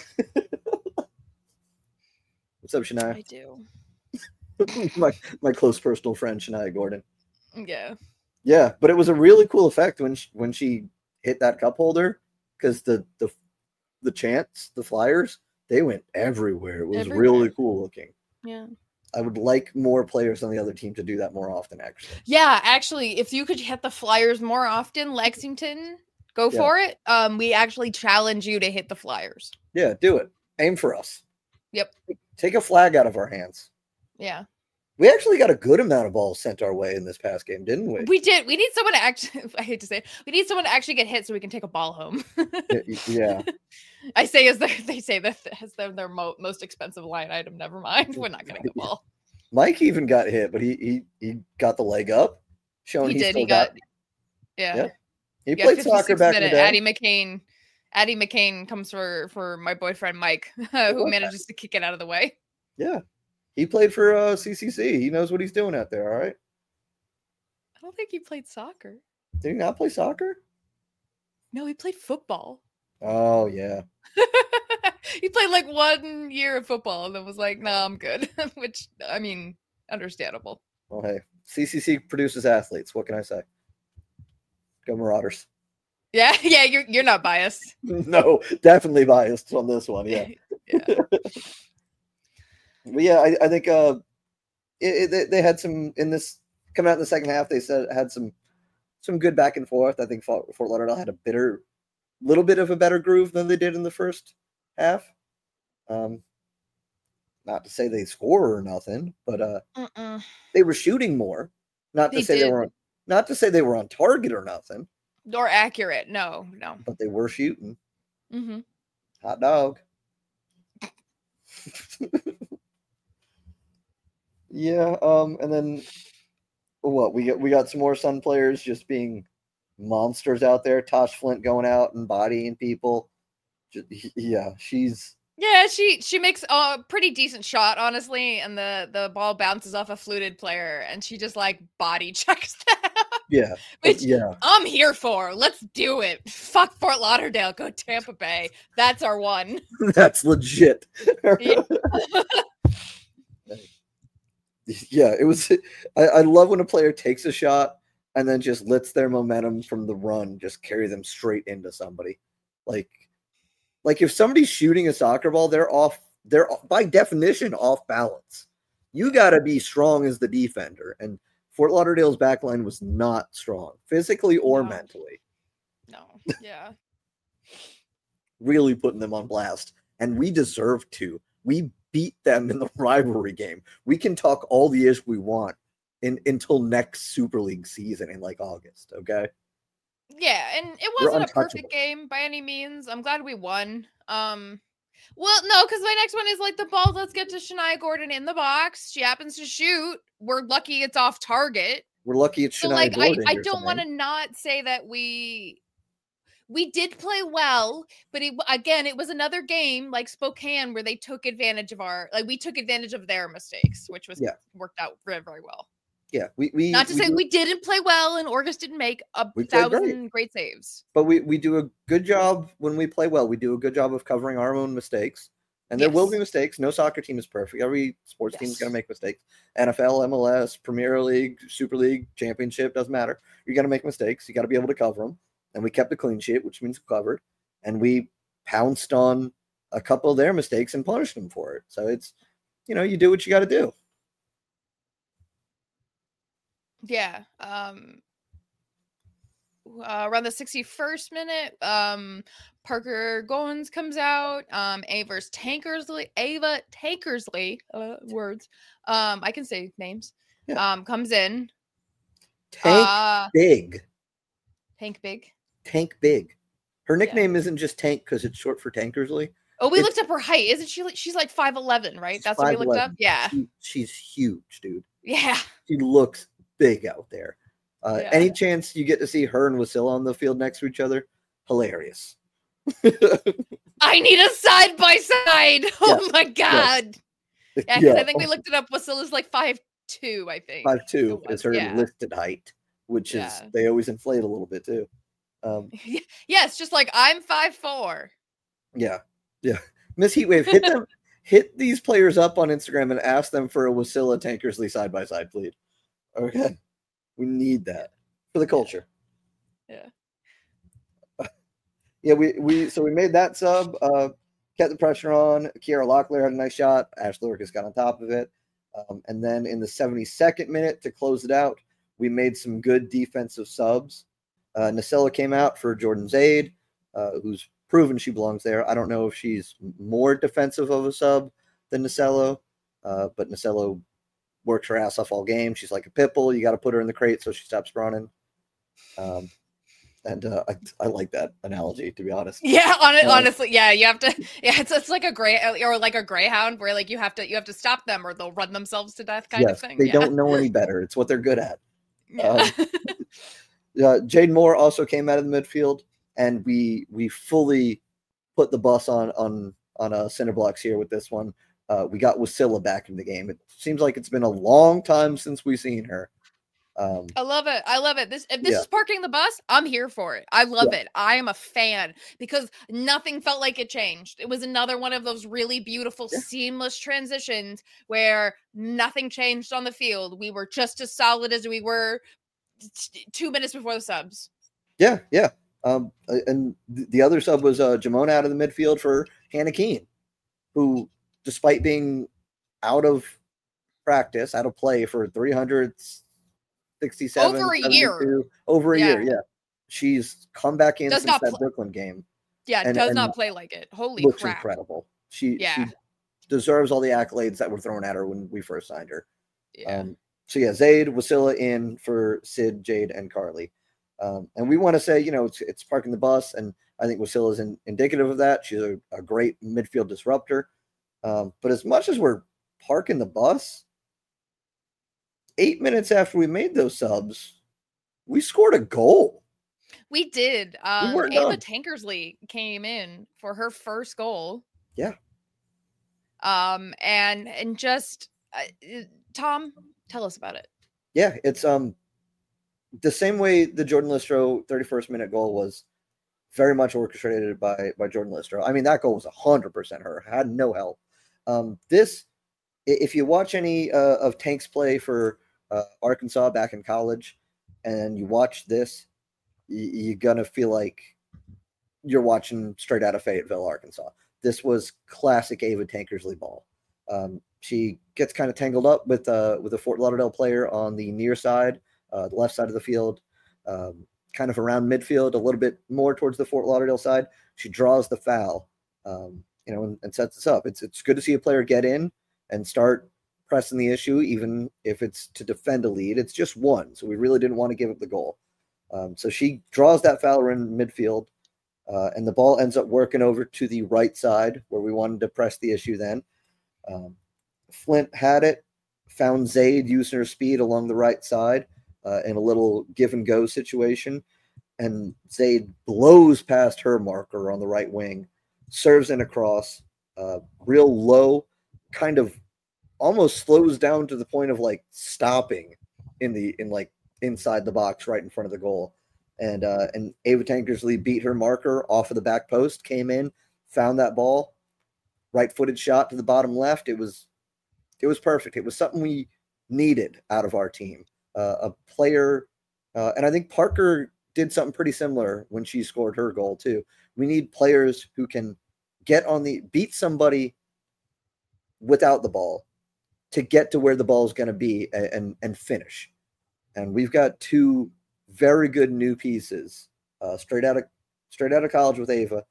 [SPEAKER 3] What's up, Shania?
[SPEAKER 2] I do.
[SPEAKER 3] my close personal friend, Shania Gordon.
[SPEAKER 2] Yeah.
[SPEAKER 3] Yeah, but it was a really cool effect when she hit that cup holder, because the chants, the Flyers, they went everywhere. It was really cool looking.
[SPEAKER 2] Yeah.
[SPEAKER 3] I would like more players on the other team to do that more often, actually.
[SPEAKER 2] Yeah, actually, if you could hit the Flyers more often, Lexington, go for it. We actually challenge you to hit the Flyers.
[SPEAKER 3] Yeah, do it. Aim for us.
[SPEAKER 2] Yep.
[SPEAKER 3] Take a flag out of our hands.
[SPEAKER 2] Yeah.
[SPEAKER 3] We actually got a good amount of balls sent our way in this past game, didn't we?
[SPEAKER 2] We did. We need someone to actually, I hate to say it, we need someone to actually get hit so we can take a ball home.
[SPEAKER 3] Yeah.
[SPEAKER 2] I say they say that as their most expensive line item. Never mind. We're not getting the ball.
[SPEAKER 3] Mike even got hit, but he got the leg up. Showing he did. He got.
[SPEAKER 2] Yeah.
[SPEAKER 3] He played soccer back in the day.
[SPEAKER 2] Addie McCain comes for my boyfriend Mike, who manages to kick it out of the way.
[SPEAKER 3] Yeah. He played for CCC. He knows what he's doing out there, all right?
[SPEAKER 2] I don't think he played soccer.
[SPEAKER 3] Did he not play soccer?
[SPEAKER 2] No, he played football.
[SPEAKER 3] Oh, yeah.
[SPEAKER 2] He played like 1 year of football and then was like, no, I'm good. Which, I mean, understandable.
[SPEAKER 3] Well, hey, CCC produces athletes. What can I say? Go Marauders.
[SPEAKER 2] Yeah, you're not biased.
[SPEAKER 3] No, definitely biased on this one, yeah.
[SPEAKER 2] Yeah.
[SPEAKER 3] But yeah, I think they had some in this coming out in the second half. They had some good back and forth. I think Fort Lauderdale had a little bit of a better groove than they did in the first half. Not to say they score or nothing, but they were shooting more. Not to say they were on target or nothing.
[SPEAKER 2] Or accurate. No.
[SPEAKER 3] But they were shooting.
[SPEAKER 2] Mm-hmm.
[SPEAKER 3] Hot dog. Yeah, and then what we got some more Sun players just being monsters out there. Tosh Flint going out and bodying people.
[SPEAKER 2] She makes a pretty decent shot, honestly, and the ball bounces off a fluted player, and she just like body checks them.
[SPEAKER 3] Yeah,
[SPEAKER 2] which I'm here for. Let's do it. Fuck Fort Lauderdale. Go Tampa Bay. That's our one.
[SPEAKER 3] That's legit.
[SPEAKER 2] Yeah.
[SPEAKER 3] Yeah, it was. I love when a player takes a shot and then just lets their momentum from the run just carry them straight into somebody. Like if somebody's shooting a soccer ball, they're by definition off balance. You got to be strong as the defender. And Fort Lauderdale's backline was not strong, physically or
[SPEAKER 2] No.
[SPEAKER 3] mentally.
[SPEAKER 2] No. Yeah.
[SPEAKER 3] Really putting them on blast. And we deserve to. We beat them in the rivalry game. We can talk all the ish we want until next Super League season in like August, okay?
[SPEAKER 2] Yeah, and it
[SPEAKER 3] We're
[SPEAKER 2] wasn't a
[SPEAKER 3] untouchable.
[SPEAKER 2] perfect game by any means. I'm glad we won. Well, no, because my next one is like the ball. Let's get to Shania Gordon in the box. She happens to shoot. We're lucky it's off target.
[SPEAKER 3] We're lucky it's
[SPEAKER 2] So
[SPEAKER 3] Shania
[SPEAKER 2] like,
[SPEAKER 3] Gordon.
[SPEAKER 2] I don't want to not say that we did play well, but it was another game like Spokane where they took advantage of we took advantage of their mistakes, which was worked out very, very well.
[SPEAKER 3] Yeah, we
[SPEAKER 2] didn't play well and Orgus didn't make 1,000 great saves.
[SPEAKER 3] But we do a good job when we play well. We do a good job of covering our own mistakes. And there will be mistakes. No soccer team is perfect. Every sports team is going to make mistakes. NFL, MLS, Premier League, Super League, Championship, doesn't matter. You're going to make mistakes. You got to be able to cover them. And we kept a clean sheet, which means we covered. And we pounced on a couple of their mistakes and punished them for it. So it's, you do what you got to do.
[SPEAKER 2] Yeah. Around the 61st minute, Parker Goins comes out. Ava Tankersley, words. I can say names.
[SPEAKER 3] Yeah.
[SPEAKER 2] Comes in.
[SPEAKER 3] Tank Big.
[SPEAKER 2] Tank Big.
[SPEAKER 3] Her nickname isn't just Tank because it's short for Tankersley.
[SPEAKER 2] Oh, we looked up her height. Isn't she? She's like 5'11", right? That's what we looked up. Yeah.
[SPEAKER 3] She's huge, dude.
[SPEAKER 2] Yeah.
[SPEAKER 3] She looks big out there. Any chance you get to see her and Wasilla on the field next to each other? Hilarious.
[SPEAKER 2] I need a side by side. Oh my god. Yeah, because I think we looked it up. Wasilla's like 5'2", I think.
[SPEAKER 3] 5'2" is her listed height, which is they always inflate a little bit too.
[SPEAKER 2] Yes, just like I'm 5'4".
[SPEAKER 3] Yeah. Miss Heatwave, hit these players up on Instagram and ask them for a Wasilla Tankersley side by side, please. Okay. We need that for the culture.
[SPEAKER 2] Yeah.
[SPEAKER 3] Yeah, we made that sub, kept the pressure on. Kiara Locklear had a nice shot. Ashley Orcus got on top of it. And then in the 72nd minute to close it out, we made some good defensive subs. Nacella came out for Jordan Zaid, who's proven she belongs there. I don't know if she's more defensive of a sub than Nacella, but Nacella works her ass off all game. She's like a pit bull. You got to put her in the crate so she stops running. And I like that analogy, to be honest.
[SPEAKER 2] Yeah, honestly, yeah, you have to. Yeah, it's like a greyhound where like you have to stop them or they'll run themselves to death, kind of thing.
[SPEAKER 3] They don't know any better. It's what they're good at. Jade Moore also came out of the midfield, and we fully put the bus on center blocks here with this one. We got Wasilla back in the game. It seems like it's been a long time since we've seen her.
[SPEAKER 2] I love it. If this is parking the bus, I'm here for it. I love it. I am a fan because nothing felt like it changed. It was another one of those really beautiful, seamless transitions where nothing changed on the field. We were just as solid as we were 2 minutes before the subs.
[SPEAKER 3] Yeah. And the other sub was Jamona out of the midfield for Hannah Keene, who, despite being out of practice, out of play for 367
[SPEAKER 2] over a year.
[SPEAKER 3] Yeah. She's come back in since that Brooklyn game.
[SPEAKER 2] Yeah, and does not play like it. Holy
[SPEAKER 3] looks
[SPEAKER 2] crap.
[SPEAKER 3] Incredible. She deserves all the accolades that were thrown at her when we first signed her.
[SPEAKER 2] Yeah.
[SPEAKER 3] Zaid, Wasilla in for Sid, Jade, and Carly. And we want to say, it's parking the bus, and I think Wasilla is indicative of that. She's a great midfield disruptor. But as much as we're parking the bus, 8 minutes after we made those subs, we scored a goal.
[SPEAKER 2] We did. Ava Tankersley came in for her first goal.
[SPEAKER 3] Yeah.
[SPEAKER 2] And just Tom, tell us about it.
[SPEAKER 3] Yeah, it's the same way the Jordan Listro 31st minute goal was very much orchestrated by Jordan Listro. I mean, that goal was 100% her. Had no help. This, if you watch any of Tank's play for Arkansas back in college, and you watch this, you're gonna feel like you're watching straight out of Fayetteville, Arkansas. This was classic Ava Tankersley ball. She gets kind of tangled up with a Fort Lauderdale player on the near side, the left side of the field, kind of around midfield, a little bit more towards the Fort Lauderdale side. She draws the foul, and sets us up. It's good to see a player get in and start pressing the issue, even if it's to defend a lead. It's just one, so we really didn't want to give up the goal. So she draws that foul in midfield, and the ball ends up working over to the right side where we wanted to press the issue then. Flint had it, found Zaid using her speed along the right side in a little give and go situation. And Zaid blows past her marker on the right wing, serves in across, real low, kind of almost slows down to the point of like stopping inside the box right in front of the goal. And Ava Tankersley beat her marker off of the back post, came in, found that ball, right-footed shot to the bottom left. It was perfect. It was something we needed out of our team. A player, and I think Parker did something pretty similar when she scored her goal too. We need players who can beat somebody without the ball to get to where the ball is going to be and finish. And we've got two very good new pieces, straight out of college with Ava,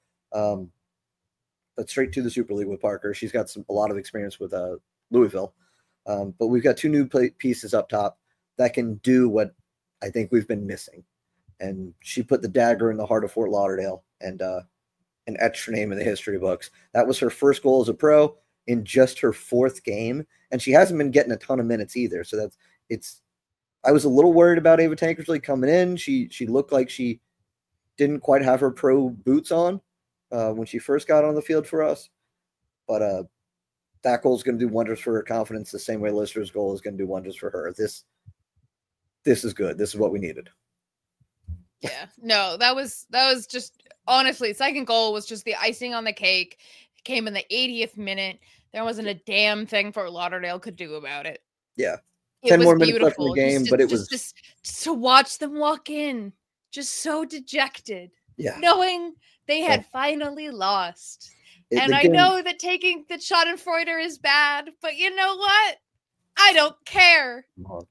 [SPEAKER 3] but straight to the Super League with Parker. She's got a lot of experience with Louisville, but we've got two new pieces up top that can do what I think we've been missing. And she put the dagger in the heart of Fort Lauderdale and etched her name in the history books. That was her first goal as a pro in just her fourth game, and she hasn't been getting a ton of minutes either. So I was a little worried about Ava Tankersley coming in. She looked like she didn't quite have her pro boots on when she first got on the field for us. But that goal is going to do wonders for her confidence the same way Lister's goal is going to do wonders for her. This is good. This is what we needed.
[SPEAKER 2] Yeah, no, that was just, honestly, second goal was just the icing on the cake. It came in the 80th minute. There wasn't a damn thing Fort Lauderdale could do about it.
[SPEAKER 3] Yeah.
[SPEAKER 2] It
[SPEAKER 3] 10
[SPEAKER 2] was
[SPEAKER 3] more minutes left in
[SPEAKER 2] beautiful.
[SPEAKER 3] the game, but it was
[SPEAKER 2] just to watch them walk in, just so dejected,
[SPEAKER 3] yeah,
[SPEAKER 2] knowing they had finally lost. And I know that taking the Schadenfreude is bad, but you know what? I don't care.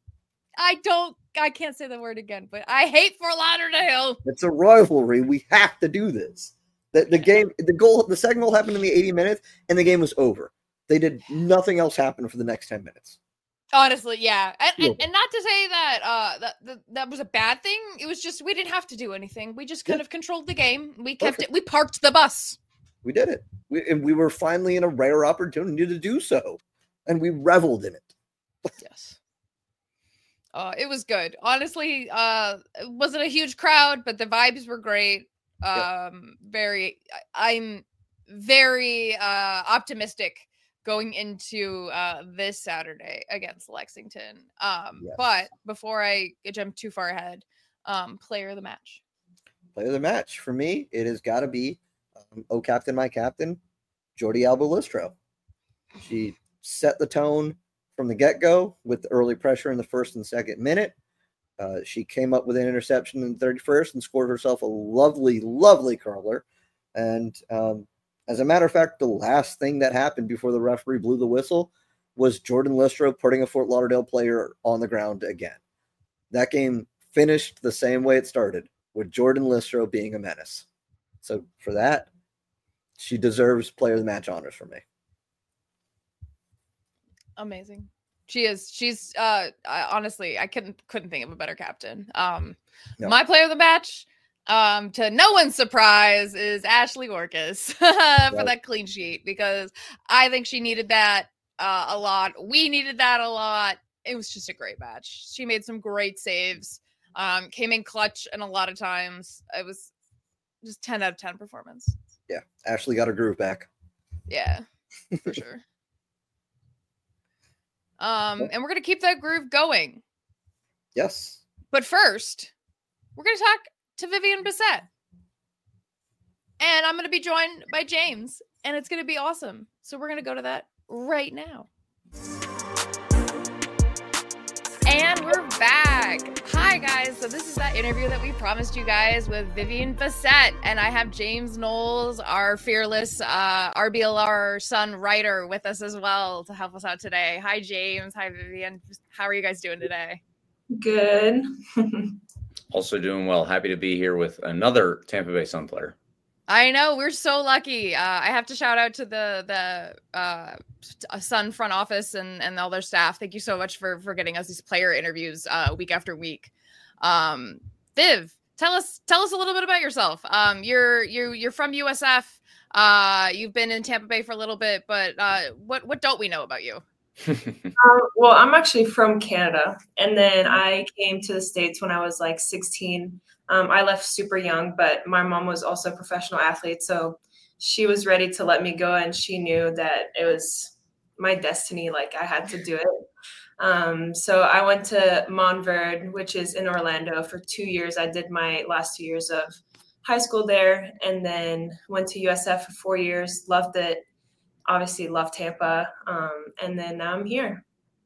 [SPEAKER 2] I can't say the word again, but I hate Fort Lauderdale.
[SPEAKER 3] It's a rivalry. We have to do this. The second goal happened in the 80 minutes, and the game was over. They did nothing else happen for the next 10 minutes.
[SPEAKER 2] Honestly, yeah. And not to say that that was a bad thing. It was just we didn't have to do anything. We just kind of controlled the game. We kept it. We parked the bus.
[SPEAKER 3] We did it. We were finally in a rare opportunity to do so, and we reveled in it.
[SPEAKER 2] Yes. It was good. Honestly, it wasn't a huge crowd, but the vibes were great. I'm very optimistic going into this Saturday against Lexington. But before I jump too far ahead, player of the match.
[SPEAKER 3] Player of the match for me, it has got to be oh captain, my captain, Jordi Alba Listro. She set the tone from the get-go with the early pressure in the first and second minute. She came up with an interception in the 31st and scored herself a lovely, lovely curler. And as a matter of fact, the last thing that happened before the referee blew the whistle was Jordan Listro putting a Fort Lauderdale player on the ground again. That game finished the same way it started, with Jordan Listro being a menace. So for that, she deserves player of the match honors from me.
[SPEAKER 2] Amazing. She is. She's honestly, I couldn't think of a better captain. No. My player of the match, to no one's surprise, is Ashley Orcus for that clean sheet, because I think she needed that a lot. We needed that a lot. It was just a great match. She made some great saves. Came in clutch, and a lot of times it was just 10 out of 10 performance.
[SPEAKER 3] Yeah, Ashley got her groove back.
[SPEAKER 2] Yeah, for sure. And we're going to keep that groove going.
[SPEAKER 3] Yes.
[SPEAKER 2] But first, we're going to talk to Vivian Bissett. And I'm going to be joined by James, and it's going to be awesome. So we're going to go to that right now. And we're back. Hi, guys. So this is that interview that we promised you guys with Vivian Bessette. And I have James Knowles, our fearless RBLR Sun writer, with us as well to help us out today. Hi, James. Hi, Vivian. How are you guys doing today?
[SPEAKER 4] Good.
[SPEAKER 5] Also doing well. Happy to be here with another Tampa Bay Sun player.
[SPEAKER 2] I know, we're so lucky. I have to shout out to the Sun front office and all their staff. Thank you so much for getting us these player interviews week after week. Viv, tell us a little bit about yourself. You're from USF. You've been in Tampa Bay for a little bit, but what don't we know about you?
[SPEAKER 4] Well, I'm actually from Canada, and then I came to the States when I was like 16. I left super young, but my mom was also a professional athlete, so she was ready to let me go, and she knew that it was my destiny, like I had to do it. So I went to Montverde, which is in Orlando, for 2 years. I did my last 2 years of high school there, and then went to USF for 4 years, loved it, obviously loved Tampa, and then now I'm here.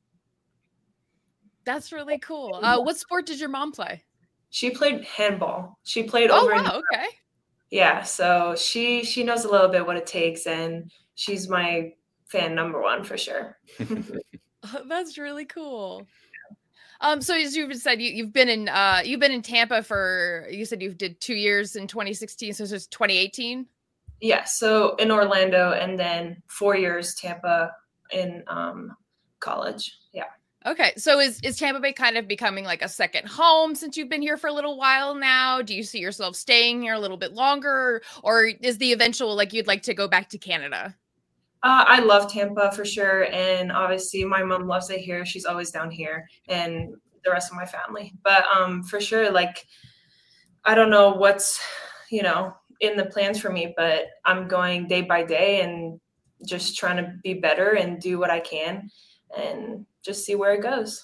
[SPEAKER 2] That's really cool. What sport did your mom play?
[SPEAKER 4] She played handball. She played
[SPEAKER 2] over.
[SPEAKER 4] Oh,
[SPEAKER 2] wow, okay.
[SPEAKER 4] Yeah, so she knows a little bit what it takes, and she's my fan number one for sure.
[SPEAKER 2] That's really cool. So as you said, you've been in Tampa for, you said you did 2 years in 2016, so it's 2018.
[SPEAKER 4] Yeah, so in Orlando, and then 4 years Tampa in college. Yeah.
[SPEAKER 2] Okay, so is Tampa Bay kind of becoming like a second home since you've been here for a little while now? Do you see yourself staying here a little bit longer, or is the eventual, like, you'd like to go back to Canada?
[SPEAKER 4] I love Tampa for sure, and obviously my mom loves it here. She's always down here, and the rest of my family. But for sure, like, I don't know what's, in the plans for me, but I'm going day by day and just trying to be better and do what I can and just see where it goes.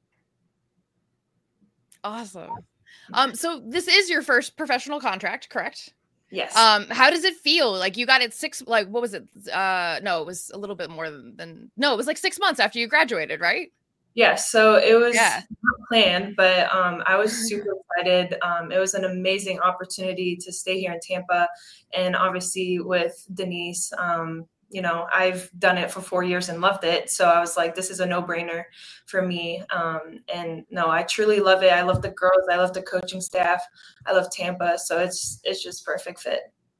[SPEAKER 2] Awesome. So this is your first professional contract, correct?
[SPEAKER 4] Yes.
[SPEAKER 2] How does it feel? Like, you got it what was it? No, it was a little bit more than it was like 6 months after you graduated, right?
[SPEAKER 4] Yeah, so it was not planned, but I was super excited. It was an amazing opportunity to stay here in Tampa, and obviously with Denise, I've done it for 4 years and loved it. So I was like, this is a no-brainer for me. And no, I truly love it. I love the girls. I love the coaching staff. I love Tampa. So it's just perfect fit.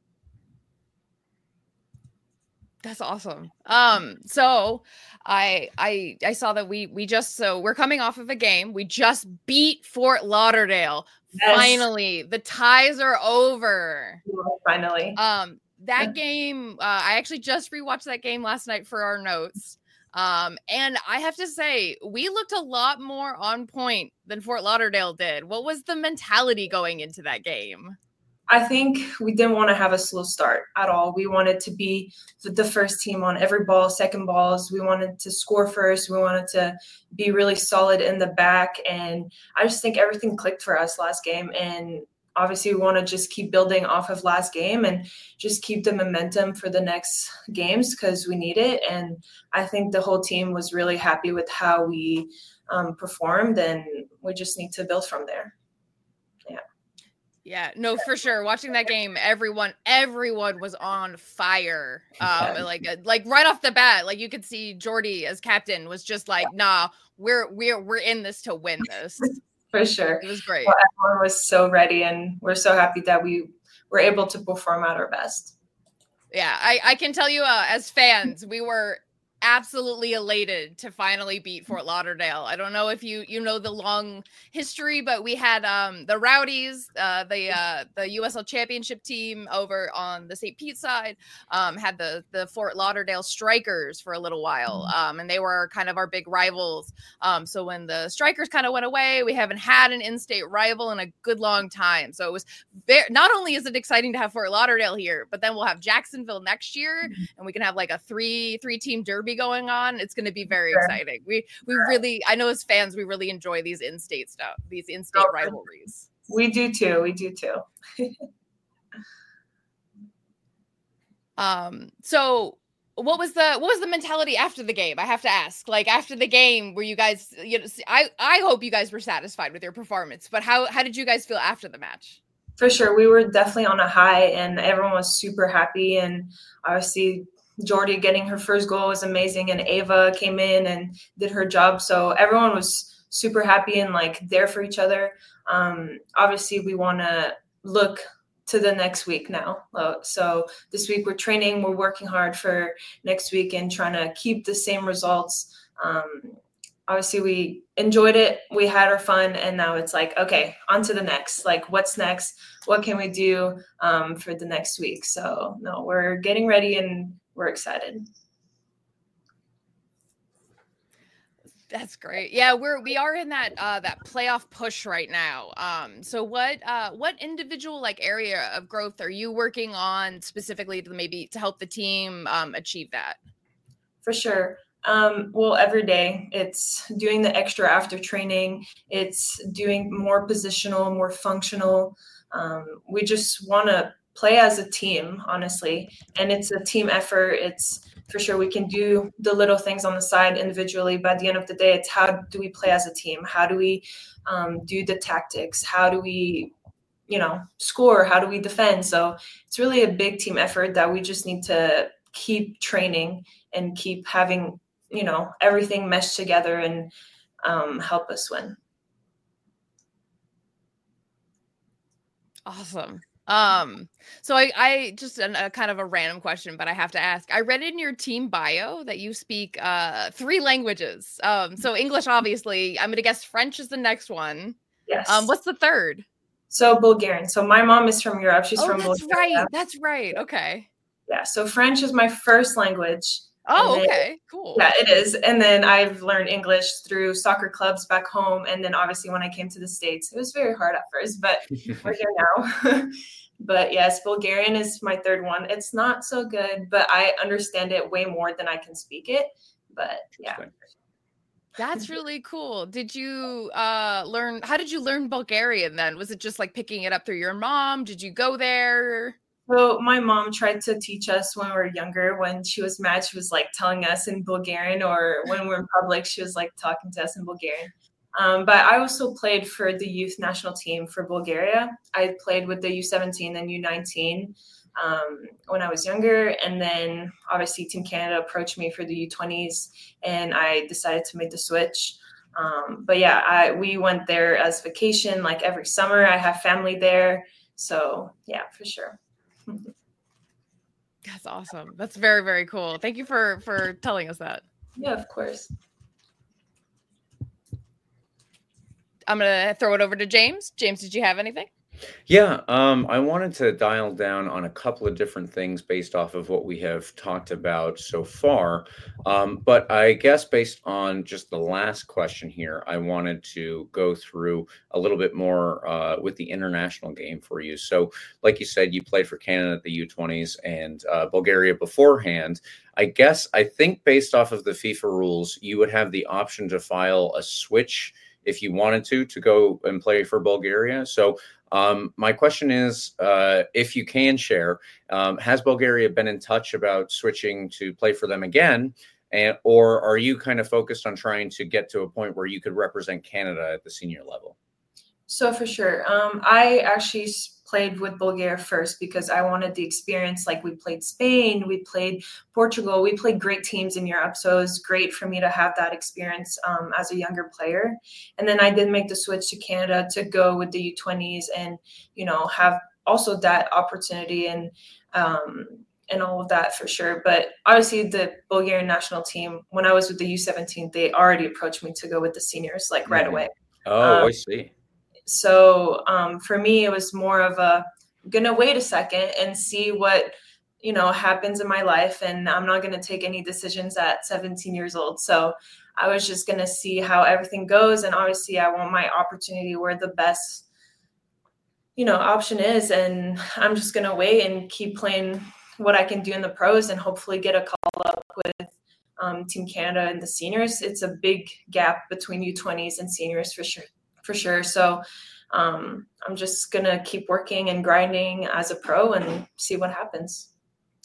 [SPEAKER 2] That's awesome. So I saw that we're coming off of a game. We just beat Fort Lauderdale. Yes. Finally, the ties are over.
[SPEAKER 4] Finally.
[SPEAKER 2] That game, I actually just rewatched that game last night for our notes. And I have to say, we looked a lot more on point than Fort Lauderdale did. What was the mentality going into that game?
[SPEAKER 4] I think we didn't want to have a slow start at all. We wanted to be the first team on every ball, second balls. We wanted to score first. We wanted to be really solid in the back. And I just think everything clicked for us last game. And obviously we want to just keep building off of last game and just keep the momentum for the next games because we need it. And I think the whole team was really happy with how we performed, and we just need to build from there.
[SPEAKER 2] Yeah, no, for sure. Watching that game, everyone was on fire. Like right off the bat, like you could see Jordy as captain was just like, nah, we're in this to win this.
[SPEAKER 4] For sure.
[SPEAKER 2] It was great.
[SPEAKER 4] Well, everyone was so ready, and we're so happy that we were able to perform at our best.
[SPEAKER 2] Yeah, I can tell you as fans, we were absolutely elated to finally beat Fort Lauderdale. I don't know if you know the long history, but we had the Rowdies, the USL Championship team over on the St. Pete side, had the Fort Lauderdale Strikers for a little while, and they were kind of our big rivals. So when the Strikers kind of went away, we haven't had an in-state rival in a good long time. So it was not only is it exciting to have Fort Lauderdale here, but then we'll have Jacksonville next year, and we can have like a three-team derby going on. It's going to be very exciting. We really, I know as fans, we really enjoy these in-state stuff, these in-state rivalries.
[SPEAKER 4] We do too.
[SPEAKER 2] So what was the mentality after the game? I have to ask. Like after the game, were you guys? I hope you guys were satisfied with your performance. But how did you guys feel after the match?
[SPEAKER 4] For sure, we were definitely on a high, and everyone was super happy. And obviously, Jordy getting her first goal was amazing, and Ava came in and did her job. So everyone was super happy and like there for each other. Obviously, we want to look to the next week now. So this week we're training, we're working hard for next week and trying to keep the same results. Obviously we enjoyed it, we had our fun, and now it's like, okay, on to the next. Like, what's next? What can we do for the next week? So no, we're getting ready and we're excited.
[SPEAKER 2] That's great. Yeah, we are in that playoff push right now. So what individual like area of growth are you working on specifically to help the team achieve that?
[SPEAKER 4] For sure. Well, every day it's doing the extra after training. It's doing more positional, more functional. We just want to play as a team, honestly, and it's a team effort. It's for sure we can do the little things on the side individually, but at the end of the day, it's how do we play as a team? How do we do the tactics? How do we, score? How do we defend? So it's really a big team effort that we just need to keep training and keep having, everything meshed together and help us win.
[SPEAKER 2] Awesome. So I just a kind of a random question, but I have to ask. I read in your team bio that you speak 3 languages. So English, obviously. I'm gonna guess French is the next one.
[SPEAKER 4] Yes.
[SPEAKER 2] What's the third?
[SPEAKER 4] So Bulgarian. So my mom is from Europe. She's from Bulgaria.
[SPEAKER 2] That's right. Okay.
[SPEAKER 4] Yeah. So French is my first language.
[SPEAKER 2] Oh, okay. Cool.
[SPEAKER 4] Yeah, it is. And then I've learned English through soccer clubs back home. And then obviously when I came to the States, it was very hard at first, but we're here now. But yes, Bulgarian is my third one. It's not so good, but I understand it way more than I can speak it. But yeah.
[SPEAKER 2] That's really cool. Did you how did you learn Bulgarian then? Was it just like picking it up through your mom? Did you go there?
[SPEAKER 4] So my mom tried to teach us when we were younger. When she was mad, she was like telling us in Bulgarian, or when we're in public, she was like talking to us in Bulgarian. But I also played for the youth national team for Bulgaria. I played with the U17 and U19 when I was younger. And then obviously Team Canada approached me for the U20s and I decided to make the switch. But yeah, we went there as vacation, like every summer. I have family there. So yeah, for sure.
[SPEAKER 2] That's awesome. That's very, very cool. Thank you for telling us that.
[SPEAKER 4] Yeah, of course.
[SPEAKER 2] I'm going to throw it over to James. James, did you have anything?
[SPEAKER 5] Yeah, I wanted to dial down on a couple of different things based off of what we have talked about so far. But I guess based on just the last question here, I wanted to go through a little bit more with the international game for you. So like you said, you played for Canada at the U20s and Bulgaria beforehand. I think based off of the FIFA rules, you would have the option to file a switch if you wanted to go and play for Bulgaria. So my question is, if you can share, has Bulgaria been in touch about switching to play for them again? Or are you kind of focused on trying to get to a point where you could represent Canada at the senior level?
[SPEAKER 4] So for sure. I actually played with Bulgaria first because I wanted the experience. Like we played Spain, we played Portugal, we played great teams in Europe. So it was great for me to have that experience as a younger player. And then I did make the switch to Canada to go with the U20s and, have also that opportunity and all of that for sure. But obviously the Bulgarian national team, when I was with the U17, they already approached me to go with the seniors like right away.
[SPEAKER 5] Oh, I see.
[SPEAKER 4] So for me, it was more of I'm going to wait a second and see what, happens in my life. And I'm not going to take any decisions at 17 years old. So I was just going to see how everything goes. And obviously I want my opportunity where the best, option is. And I'm just going to wait and keep playing what I can do in the pros and hopefully get a call up with Team Canada and the seniors. It's a big gap between U20s and seniors for sure. So I'm just going to keep working and grinding as a pro and see what happens.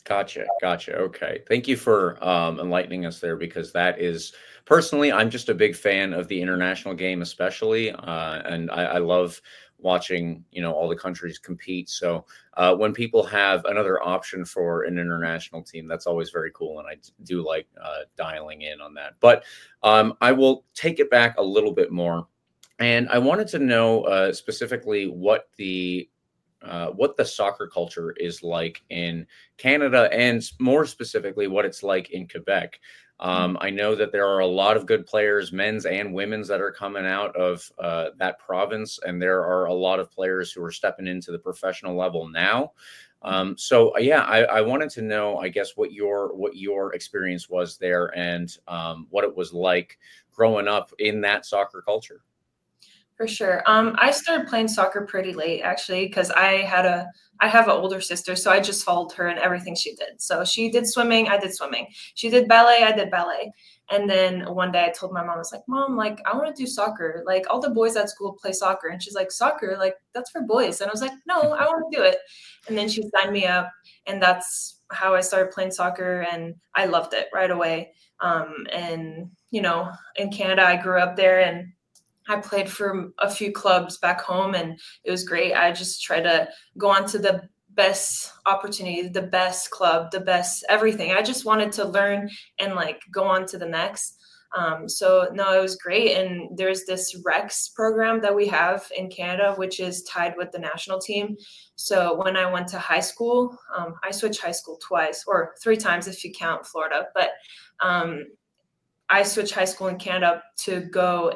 [SPEAKER 5] Gotcha. Okay. Thank you for enlightening us there, because that is personally, I'm just a big fan of the international game, especially, and I love watching all the countries compete. So when people have another option for an international team, that's always very cool, and I do like dialing in on that. But I will take it back a little bit more, and I wanted to know specifically what the soccer culture is like in Canada, and more specifically, what it's like in Quebec. I know that there are a lot of good players, men's and women's, that are coming out of that province, and there are a lot of players who are stepping into the professional level now. So yeah, I wanted to know, I guess, what your experience was there, and what it was like growing up in that soccer culture.
[SPEAKER 4] For sure. I started playing soccer pretty late, actually, because I have an older sister, so I just followed her in everything she did. So she did swimming, I did swimming. She did ballet, I did ballet. And then one day I told my mom, I was like, Mom, like, I want to do soccer. Like, all the boys at school play soccer. And she's like, soccer? Like, that's for boys. And I was like, no, I want to do it. And then she signed me up, and that's how I started playing soccer, and I loved it right away. And, in Canada, I grew up there, and I played for a few clubs back home, and it was great. I just tried to go on to the best opportunity, the best club, the best everything. I just wanted to learn and like go on to the next. So no, it was great. And there's this Rex program that we have in Canada, which is tied with the national team. So when I went to high school, I switched high school twice or three times if you count Florida, but I switched high school in Canada to go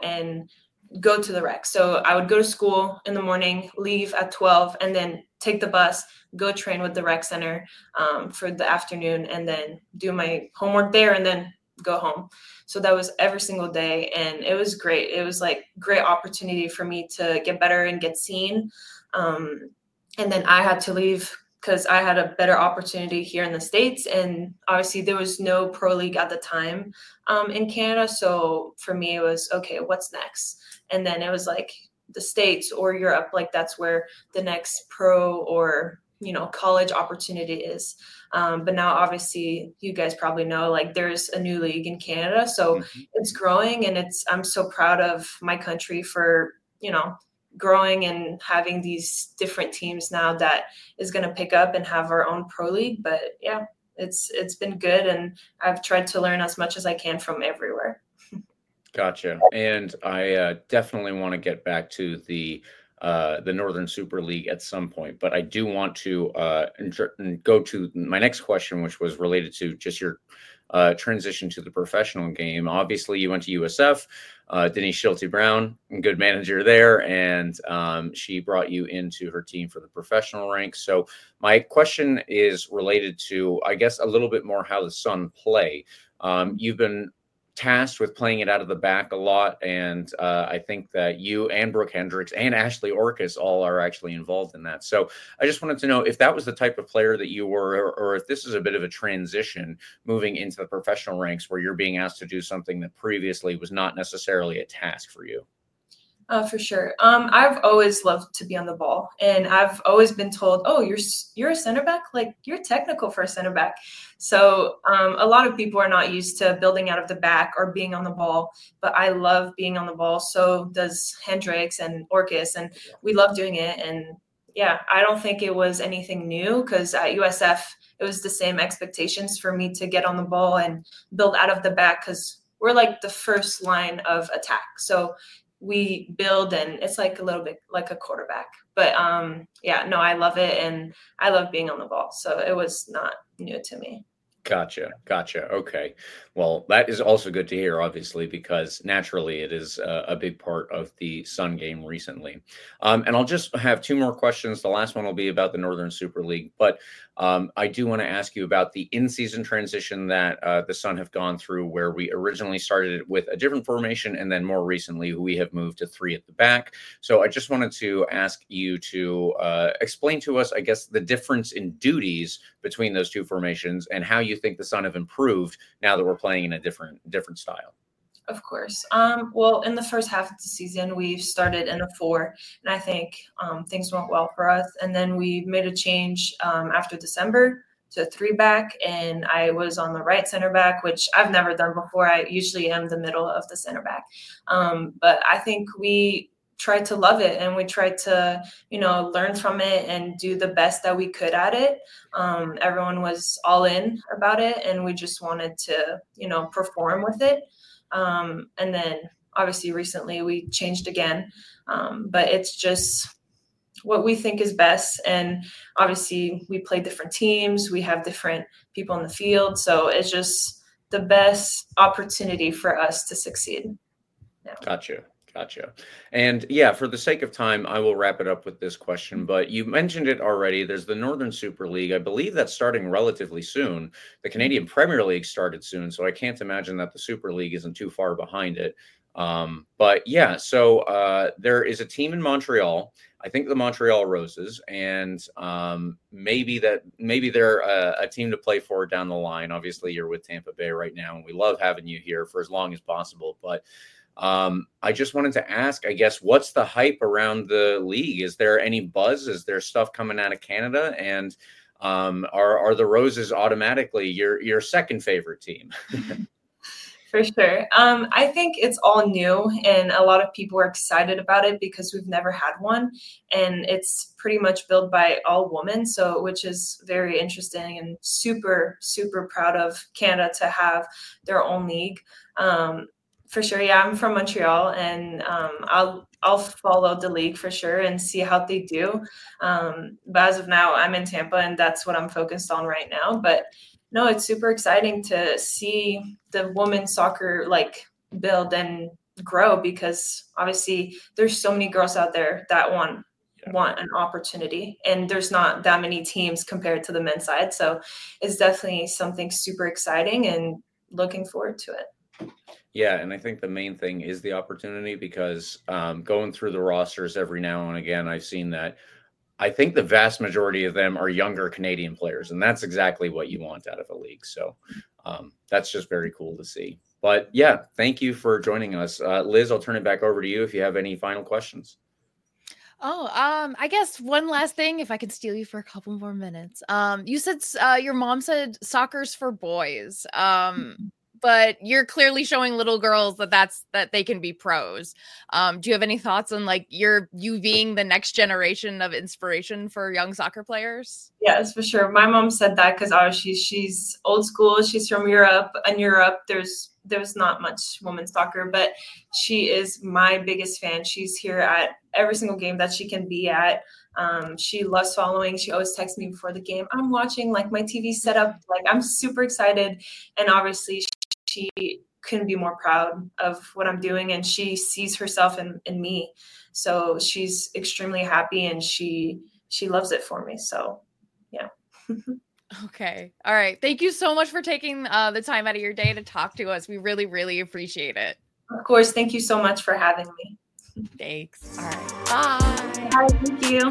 [SPEAKER 4] to the rec. So I would go to school in the morning, leave at 12, and then take the bus, go train with the rec center for the afternoon, and then do my homework there, and then go home. So that was every single day, and it was great. It was like great opportunity for me to get better and get seen. And then I had to leave because I had a better opportunity here in the States. And obviously there was no pro league at the time in Canada. So for me, it was, okay, what's next? And then it was like the States or Europe, like that's where the next pro or, college opportunity is. But now obviously you guys probably know, like there's a new league in Canada. So it's growing, and I'm so proud of my country for, growing and having these different teams now that is going to pick up and have our own pro league. But yeah, it's been good, and I've tried to learn as much as I can from everywhere.
[SPEAKER 5] Gotcha. And I definitely want to get back to the Northern Super League at some point, but I do want to go to my next question, which was related to just your transition to the professional game. Obviously, you went to USF. Denise Schulte-Brown, good manager there, and she brought you into her team for the professional ranks. So my question is related to, I guess, a little bit more how the Sun play. You've been tasked with playing it out of the back a lot, and I think that you and Brooke Hendricks and Ashley Orcus all are actually involved in that. So I just wanted to know if that was the type of player that you were, or if this is a bit of a transition moving into the professional ranks where you're being asked to do something that previously was not necessarily a task for you.
[SPEAKER 4] For sure. I've always loved to be on the ball, and I've always been told, "Oh, you're a center back. Like you're technical for a center back." So a lot of people are not used to building out of the back or being on the ball, but I love being on the ball. So does Hendricks and Orcus, and we love doing it. And yeah, I don't think it was anything new because at USF it was the same expectations for me to get on the ball and build out of the back because we're like the first line of attack. So we build, and it's like a little bit like a quarterback. But yeah, no, I love it, and I love being on the ball. So it was not new to me.
[SPEAKER 5] Gotcha. Okay. Well, that is also good to hear, obviously, because naturally it is a big part of the Sun game recently. And I'll just have two more questions. The last one will be about the Northern Super League, but I do want to ask you about the in-season transition that the Sun have gone through, where we originally started with a different formation, and then more recently we have moved to 3 at the back. So I just wanted to ask you to explain to us, I guess, the difference in duties between those two formations and how you think the Sun have improved now that we're playing in a different style.
[SPEAKER 4] Of course. Well, in the first half of the season, we started in a 4, and I think things went well for us. And then we made a change after December to 3-back, and I was on the right center back, which I've never done before. I usually am the middle of the center back. But I think we tried to love it, and we tried to, learn from it and do the best that we could at it. Everyone was all in about it, and we just wanted to, perform with it. And then obviously recently we changed again, but it's just what we think is best. And obviously we play different teams, we have different people in the field, so it's just the best opportunity for us to succeed. Yeah.
[SPEAKER 5] Gotcha. And yeah, for the sake of time, I will wrap it up with this question, but you mentioned it already. There's the Northern Super League. I believe that's starting relatively soon. The Canadian Premier League started soon, so I can't imagine that the Super League isn't too far behind it. But yeah, so there is a team in Montreal. I think the Montreal Roses, and maybe they're a team to play for down the line. Obviously, you're with Tampa Bay right now, and we love having you here for as long as possible. But I just wanted to ask, I guess, what's the hype around the league? Is there any buzz? Is there stuff coming out of Canada? And are the Roses automatically your second favorite team?
[SPEAKER 4] For sure. I think it's all new, and a lot of people are excited about it because we've never had one, and it's pretty much built by all women, which is very interesting, and super, super proud of Canada to have their own league. For sure. Yeah, I'm from Montreal, and I'll follow the league for sure and see how they do. But as of now, I'm in Tampa, and that's what I'm focused on right now. But no, it's super exciting to see the women's soccer build and grow, because obviously there's so many girls out there that want an opportunity, and there's not that many teams compared to the men's side. So it's definitely something super exciting, and looking forward to it.
[SPEAKER 5] Yeah, and I think the main thing is the opportunity, because going through the rosters every now and again, I've seen that I think the vast majority of them are younger Canadian players, and that's exactly what you want out of a league. So that's just very cool to see. But yeah, thank you for joining us. Liz, I'll turn it back over to you if you have any final questions.
[SPEAKER 2] I guess one last thing, if I could steal you for a couple more minutes. You said your mom said soccer's for boys. But you're clearly showing little girls that they can be pros. Do you have any thoughts on you being the next generation of inspiration for young soccer players?
[SPEAKER 4] Yes, for sure. My mom said that because obviously she's old school. She's from Europe. In Europe, there's not much women's soccer, but she is my biggest fan. She's here at every single game that she can be at. She loves following. She always texts me before the game. I'm watching, my TV set up. I'm super excited, and obviously she couldn't be more proud of what I'm doing, and she sees herself in me. So she's extremely happy, and she loves it for me. So yeah.
[SPEAKER 2] Okay. All right. Thank you so much for taking the time out of your day to talk to us. We really, really appreciate it.
[SPEAKER 4] Of course. Thank you so much for having me.
[SPEAKER 2] Thanks. All right. Bye.
[SPEAKER 4] Bye. Thank you.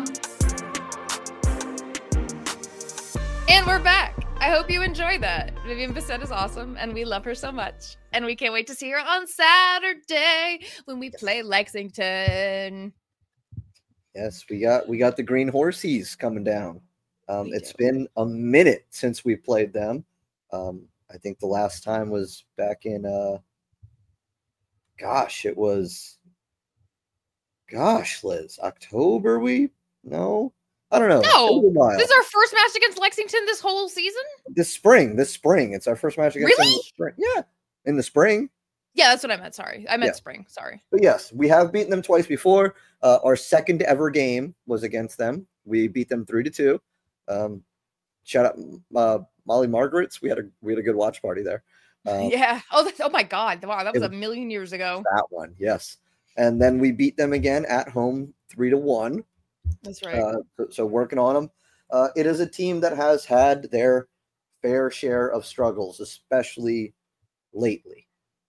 [SPEAKER 2] And we're back. I hope you enjoyed that. Vivian Bessette is awesome, and we love her so much. And we can't wait to see her on Saturday when we play Lexington.
[SPEAKER 3] Yes, we got the Green Horsies coming down. It's been a minute since we played them. I think the last time was back in Liz, October. I don't know.
[SPEAKER 2] No, this is our first match against Lexington this whole season?
[SPEAKER 3] This spring. It's our first match against them in the spring. Yeah, in the spring.
[SPEAKER 2] Yeah, that's what I meant. Sorry. I meant spring. Sorry.
[SPEAKER 3] But yes, we have beaten them twice before. Our second ever game was against them. We beat them 3-2. Shout out Molly Margaret's. We had a good watch party there.
[SPEAKER 2] Yeah. Oh my God. Wow, that was a million years ago.
[SPEAKER 3] That one, yes. And then we beat them again at home 3-1.
[SPEAKER 2] That's right.
[SPEAKER 3] So working on them. It is a team that has had their fair share of struggles, especially lately.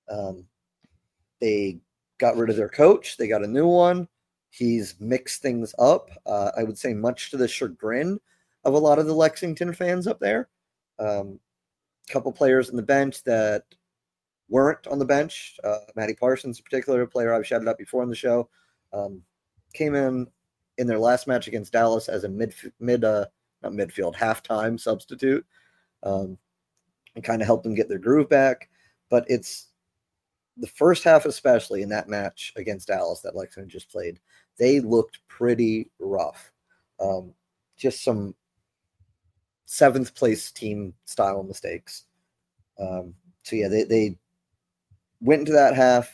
[SPEAKER 3] They got rid of their coach. They got a new one. He's mixed things up. I would say much to the chagrin of a lot of the Lexington fans up there. Couple players on the bench that weren't on the bench. Maddie Parsons, in particular, a player I've shouted out before on the show, came in their last match against Dallas as a halftime substitute. and kind of help them get their groove back. But it's the first half, especially in that match against Dallas that Lexington just played, they looked pretty rough. Just some seventh place team style mistakes. So yeah, they went into that half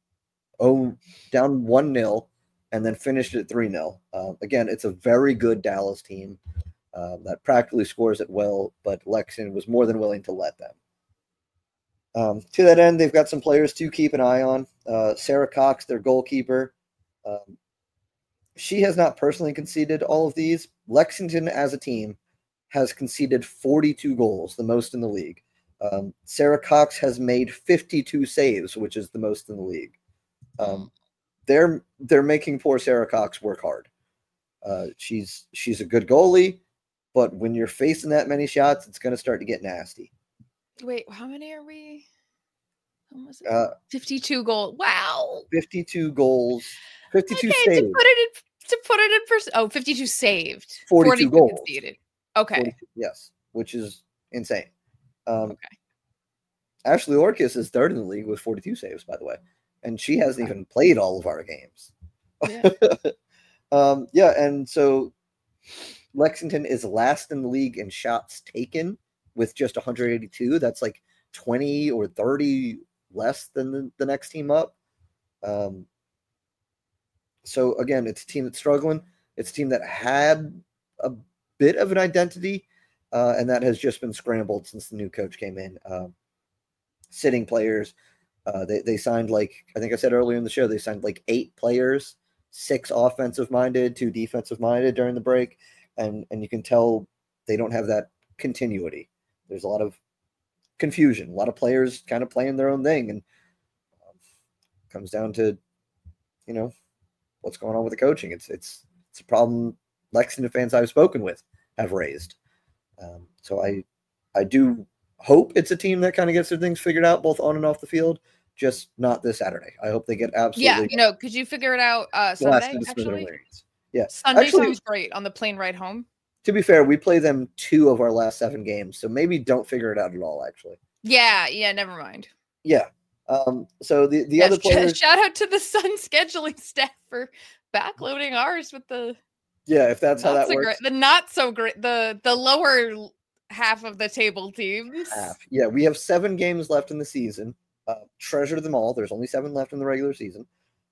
[SPEAKER 3] down 1-0 and then finished at 3-0. Again, it's a very good Dallas team that practically scores at will, but Lexington was more than willing to let them. To that end, they've got some players to keep an eye on. Sarah Cox, their goalkeeper, she has not personally conceded all of these. Lexington as a team has conceded 42 goals, the most in the league. Sarah Cox has made 52 saves, which is the most in the league. They're making poor Sarah Cox work hard. She's a good goalie, but when you're facing that many shots, it's going to start to get nasty.
[SPEAKER 2] Wait, how many are we? How was it? 52 goals. Wow.
[SPEAKER 3] 52 goals. 52
[SPEAKER 2] okay,
[SPEAKER 3] saves.
[SPEAKER 2] To put it in perspective. 52 saved.
[SPEAKER 3] 42 goals.
[SPEAKER 2] Conceded. Okay.
[SPEAKER 3] 42, yes, which is insane.
[SPEAKER 2] Okay.
[SPEAKER 3] Ashley Orcus is third in the league with 42 saves, by the way. And she hasn't even played all of our games.
[SPEAKER 2] Yeah.
[SPEAKER 3] And so Lexington is last in the league in shots taken with just 182. That's like 20 or 30 less than the next team up. So again, it's a team that's struggling. It's a team that had a bit of an identity, and that has just been scrambled since the new coach came in. Sitting players. They signed, like I think I said earlier in the show, they signed like 8 players, 6 offensive minded, 2 defensive minded during the break, and you can tell they don't have that continuity. There's a lot of confusion, a lot of players kind of playing their own thing, and comes down to what's going on with the coaching. It's a problem Lexington fans I've spoken with have raised. So I do hope it's a team that kind of gets their things figured out both on and off the field, just not this Saturday. I hope they get absolutely.
[SPEAKER 2] Yeah, could you figure it out Sunday, actually?
[SPEAKER 3] Yeah.
[SPEAKER 2] Sunday sounds great on the plane ride home.
[SPEAKER 3] To be fair, we play them 2 of our last 7 games, so maybe don't figure it out at all, actually.
[SPEAKER 2] Yeah, never mind.
[SPEAKER 3] Yeah. So the other players.
[SPEAKER 2] Shout out to the Sun scheduling staff for backloading ours with the.
[SPEAKER 3] Yeah, if that's how that works.
[SPEAKER 2] The not so great, the lower half of the table teams.
[SPEAKER 3] Yeah, we have 7 games left in the season. Treasure them all. There's only 7 left in the regular season.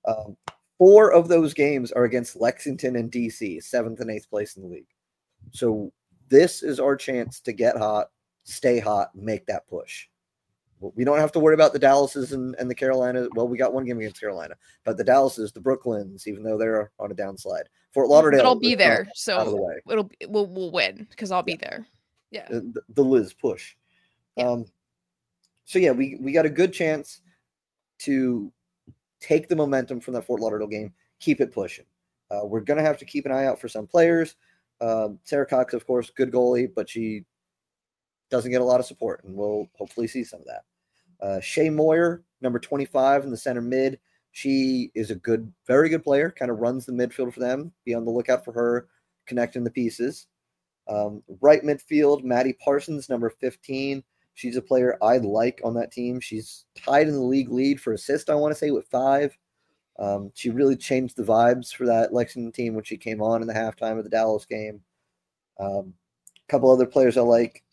[SPEAKER 3] 4 of those games are against Lexington and DC, 7th and 8th place in the league. So this is our chance to get hot, stay hot, make that push. We don't have to worry about the Dallases and the Carolina. Well, we got 1 game against Carolina, but the Dallases, the Brooklyns, even though they're on a downslide. Fort Lauderdale,
[SPEAKER 2] but I'll be there,
[SPEAKER 3] so out of the way.
[SPEAKER 2] We'll win because I'll be there. Yeah,
[SPEAKER 3] the Liz push.
[SPEAKER 2] Yeah.
[SPEAKER 3] So yeah, we got a good chance to take the momentum from that Fort Lauderdale game, keep it pushing. We're gonna have to keep an eye out for some players. Sarah Cox, of course, good goalie, but she doesn't get a lot of support, and we'll hopefully see some of that. Shay Moyer, number 25 in the center mid. She is a very good player, kind of runs the midfield for them. Be on the lookout for her connecting the pieces. Right midfield, Maddie Parsons, number 15. She's a player I like on that team. She's tied in the league lead for assist, I want to say, with 5. She really changed the vibes for that Lexington team when she came on in the halftime of the Dallas game. A couple other players I like.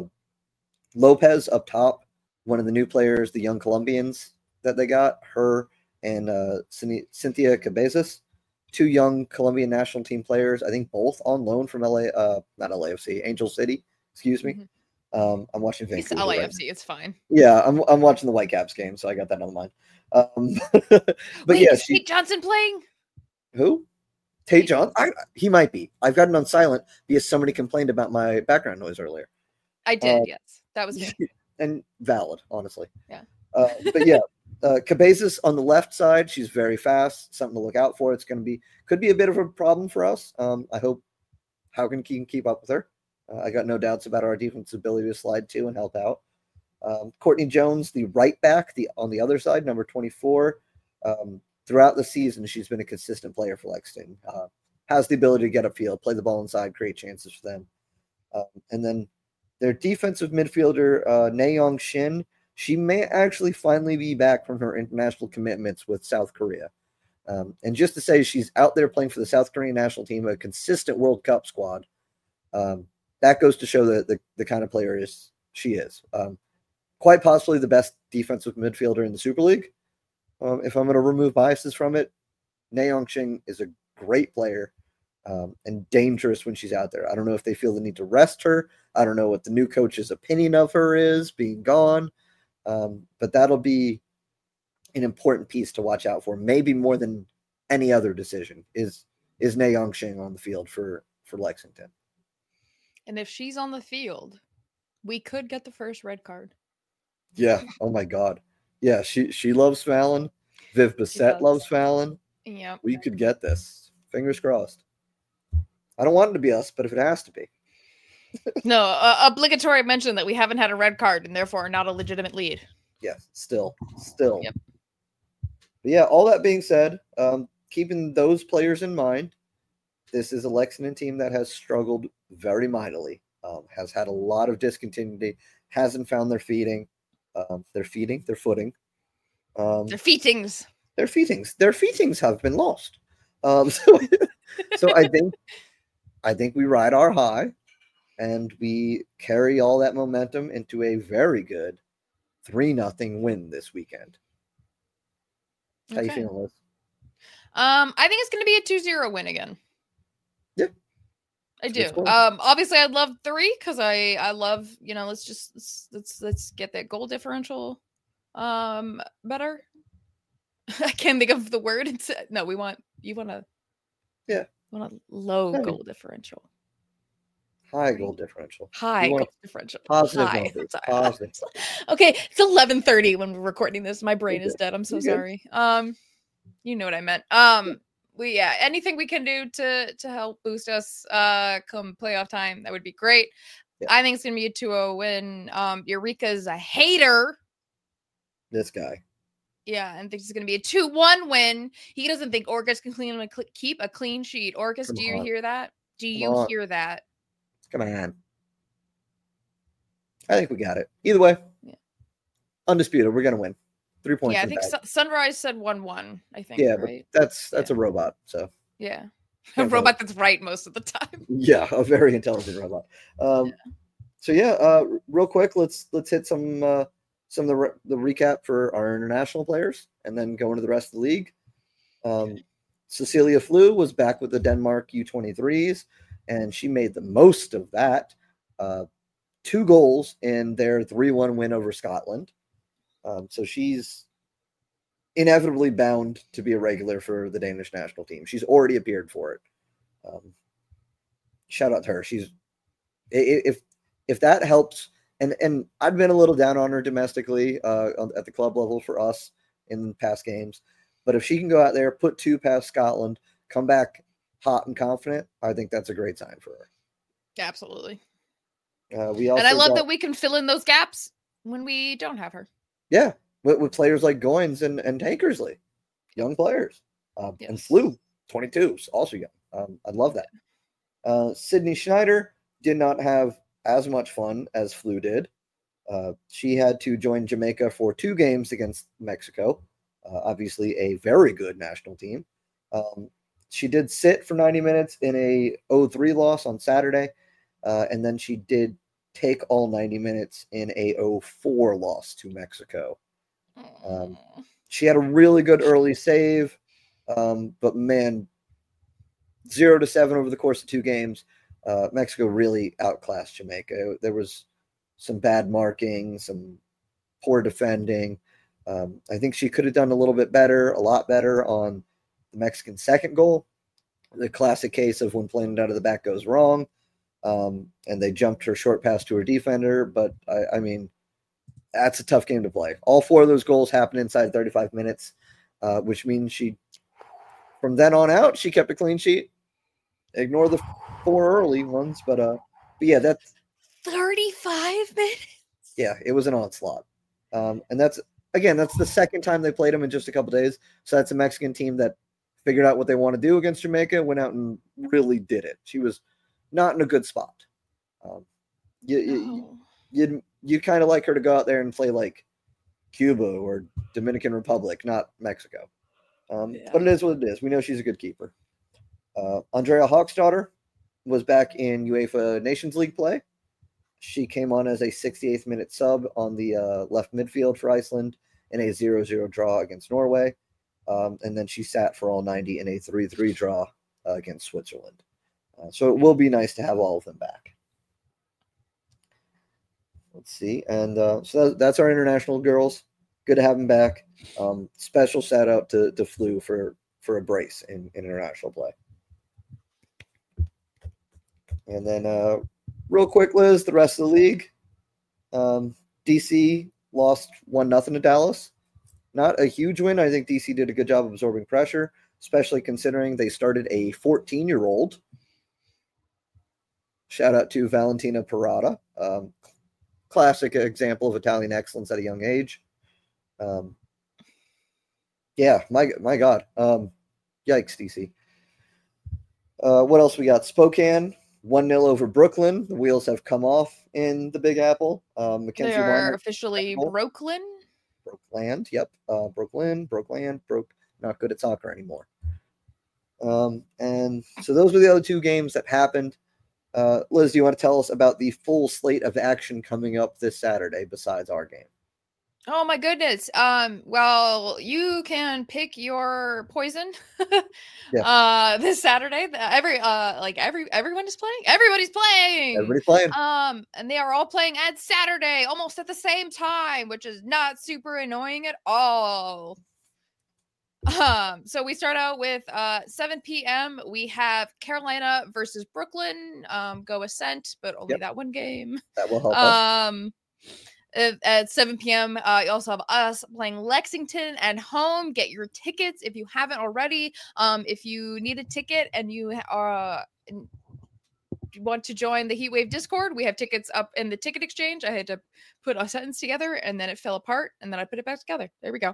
[SPEAKER 3] Lopez up top, one of the new players, the young Colombians that they got, her and Cynthia Cabezas, 2 young Colombian national team players, I think both on loan from not LAFC, Angel City, excuse me. I'm watching Vancouver.
[SPEAKER 2] It's LAFC,
[SPEAKER 3] right,
[SPEAKER 2] it's fine.
[SPEAKER 3] Yeah, I'm watching the Whitecaps game, so I got that on mind. But
[SPEAKER 2] wait,
[SPEAKER 3] yeah,
[SPEAKER 2] is Tate Johnson playing?
[SPEAKER 3] Who? Tate Johnson? He might be. I've got it on silent because somebody complained about my background noise earlier.
[SPEAKER 2] I did, yes. That was me.
[SPEAKER 3] And valid, honestly.
[SPEAKER 2] Yeah.
[SPEAKER 3] But yeah, Cabezas on the left side, she's very fast. Something to look out for. It's going to could be a bit of a problem for us. I hope Haugen can keep up with her. I got no doubts about our defense's ability to slide to and help out. Courtney Jones, the right back, on the other side, number 24. Throughout the season, she's been a consistent player for Lexington. Has the ability to get upfield, play the ball inside, create chances for them. And then Their defensive midfielder, Naeong Shin, she may actually finally be back from her international commitments with South Korea. And just to say she's out there playing for the South Korean national team, a consistent World Cup squad, that goes to show the kind of player she is. Quite possibly the best defensive midfielder in the Super League. If I'm going to remove biases from it, Naeong Shin is a great player and dangerous when she's out there. I don't know if they feel the need to rest her. I don't know what the new coach's opinion of her is being gone. But that'll be an important piece to watch out for, maybe more than any other decision, is Naeong Shin on the field for Lexington.
[SPEAKER 2] And if she's on the field, we could get the first red card.
[SPEAKER 3] Yeah. Oh my God. Yeah. She loves Fallon. Viv Bissett loves Fallon.
[SPEAKER 2] Yeah.
[SPEAKER 3] We could get this. Fingers crossed. I don't want it to be us, but if it has to be.
[SPEAKER 2] No, obligatory mention that we haven't had a red card and therefore are not a legitimate lead.
[SPEAKER 3] Yes. Still.
[SPEAKER 2] Yep.
[SPEAKER 3] But yeah, all that being said, keeping those players in mind, this is a Lexington team that has struggled very mightily, has had a lot of discontinuity, hasn't found their footing. Their feetings have been lost. So I think we ride our high and we carry all that momentum into a very good 3-0 win this weekend. How you feeling, Liz?
[SPEAKER 2] I think it's going to be a 2-0 win again.
[SPEAKER 3] Yeah.
[SPEAKER 2] I do. Obviously I'd love 3 because I love, let's get that goal differential better. I can't think of the word. You want a low goal differential.
[SPEAKER 3] High goal differential.
[SPEAKER 2] High goal differential.
[SPEAKER 3] Positive numbers. Positive.
[SPEAKER 2] Okay, it's 11:30 when we're recording this. My brain is dead. I'm so sorry. You know what I meant. Anything we can do to help boost us come playoff time, that would be great. Yeah. I think it's gonna be a 2-0 win. Eureka's a hater.
[SPEAKER 3] This guy.
[SPEAKER 2] Yeah, and thinks it's gonna be a 2-1 win. He doesn't think Orcus can keep a clean sheet. Orcus, do you hear that? Do you hear that?
[SPEAKER 3] Come on. I think we got it. Either way, undisputed. We're gonna win. 3 points.
[SPEAKER 2] Yeah, I think Sunrise said 1-1. I think.
[SPEAKER 3] Yeah,
[SPEAKER 2] right?
[SPEAKER 3] But that's a robot. So
[SPEAKER 2] yeah, a robot that's right most of the time.
[SPEAKER 3] Yeah, a very intelligent robot. So real quick, let's hit some of the recap for our international players, and then go into the rest of the league. Cecilia Flew was back with the Denmark U23s, and she made the most of that. 2 goals in their 3-1 win over Scotland. So she's inevitably bound to be a regular for the Danish national team. She's already appeared for it. Shout out to her. She's if that helps, and I've been a little down on her domestically at the club level for us in past games, but if she can go out there, put 2 past Scotland, come back hot and confident, I think that's a great sign for her.
[SPEAKER 2] Absolutely.
[SPEAKER 3] And I
[SPEAKER 2] love that we can fill in those gaps when we don't have her.
[SPEAKER 3] Yeah, with players like Goins and Tankersley, young players,
[SPEAKER 2] yes.
[SPEAKER 3] And Flew, 22, also young. I love that. Sydney Schneider did not have as much fun as Flew did. She had to join Jamaica for 2 games against Mexico. Obviously, a very good national team. She did sit for 90 minutes in a 0-3 loss on Saturday, and then she did take all 90 minutes in a 0-4 loss to Mexico. She had a really good early save, but man, 0-7 over the course of 2 games. Mexico really outclassed Jamaica. There was some bad marking, some poor defending. I think she could have done a lot better on the Mexican second goal. The classic case of when playing it out of the back goes wrong. And they jumped her short pass to her defender. But, I mean, that's a tough game to play. All 4 of those goals happened inside 35 minutes, which means from then on out, she kept a clean sheet. Ignore the 4 early ones. But yeah, that's
[SPEAKER 2] 35 minutes.
[SPEAKER 3] Yeah, it was an onslaught. And that's the second time they played them in just a couple days. So that's a Mexican team that figured out what they want to do against Jamaica, went out and really did it. She was not in a good spot. You'd kind of like her to go out there and play like Cuba or Dominican Republic, not Mexico. But it is what it is. We know she's a good keeper. Andrea Hawksdaughter was back in UEFA Nations League play. She came on as a 68th minute sub on the left midfield for Iceland in a 0-0 draw against Norway. And then she sat for all 90 in a 3-3 draw against Switzerland. So it will be nice to have all of them back. Let's see. And so that's our international girls. Good to have them back. Special shout out to Flu for a brace in international play. And then real quick, Liz, the rest of the league. DC lost 1-0 to Dallas. Not a huge win. I think DC did a good job of absorbing pressure, especially considering they started a 14-year-old. Shout out to Valentina Parada. Classic example of Italian excellence at a young age. Yeah, my God. Yikes, DC. What else we got? Spokane, 1-0 over Brooklyn. The wheels have come off in the Big Apple. Mackenzie
[SPEAKER 2] They are
[SPEAKER 3] Weiner,
[SPEAKER 2] officially Brooklyn.
[SPEAKER 3] Brokeland, yep. Brokeland, not good at soccer anymore. And so those were the other two games that happened. Liz, do you want to tell us about the full slate of action coming up this Saturday besides our game?
[SPEAKER 2] Oh my goodness. Well, you can pick your poison. This Saturday. Everyone is playing. Everybody's playing.
[SPEAKER 3] Everybody's playing.
[SPEAKER 2] And they are all playing at Saturday, almost at the same time, which is not super annoying at all. So we start out with 7 p.m. We have Carolina versus Brooklyn. Go Ascent, but only that one game.
[SPEAKER 3] That will help us.
[SPEAKER 2] At 7 p.m. You also have us playing Lexington at home. Get your tickets if you haven't already. If you need a ticket and you want to join the Heatwave Discord, we have tickets up in the ticket exchange. I had to put a sentence together and then it fell apart and then I put it back together. There we go.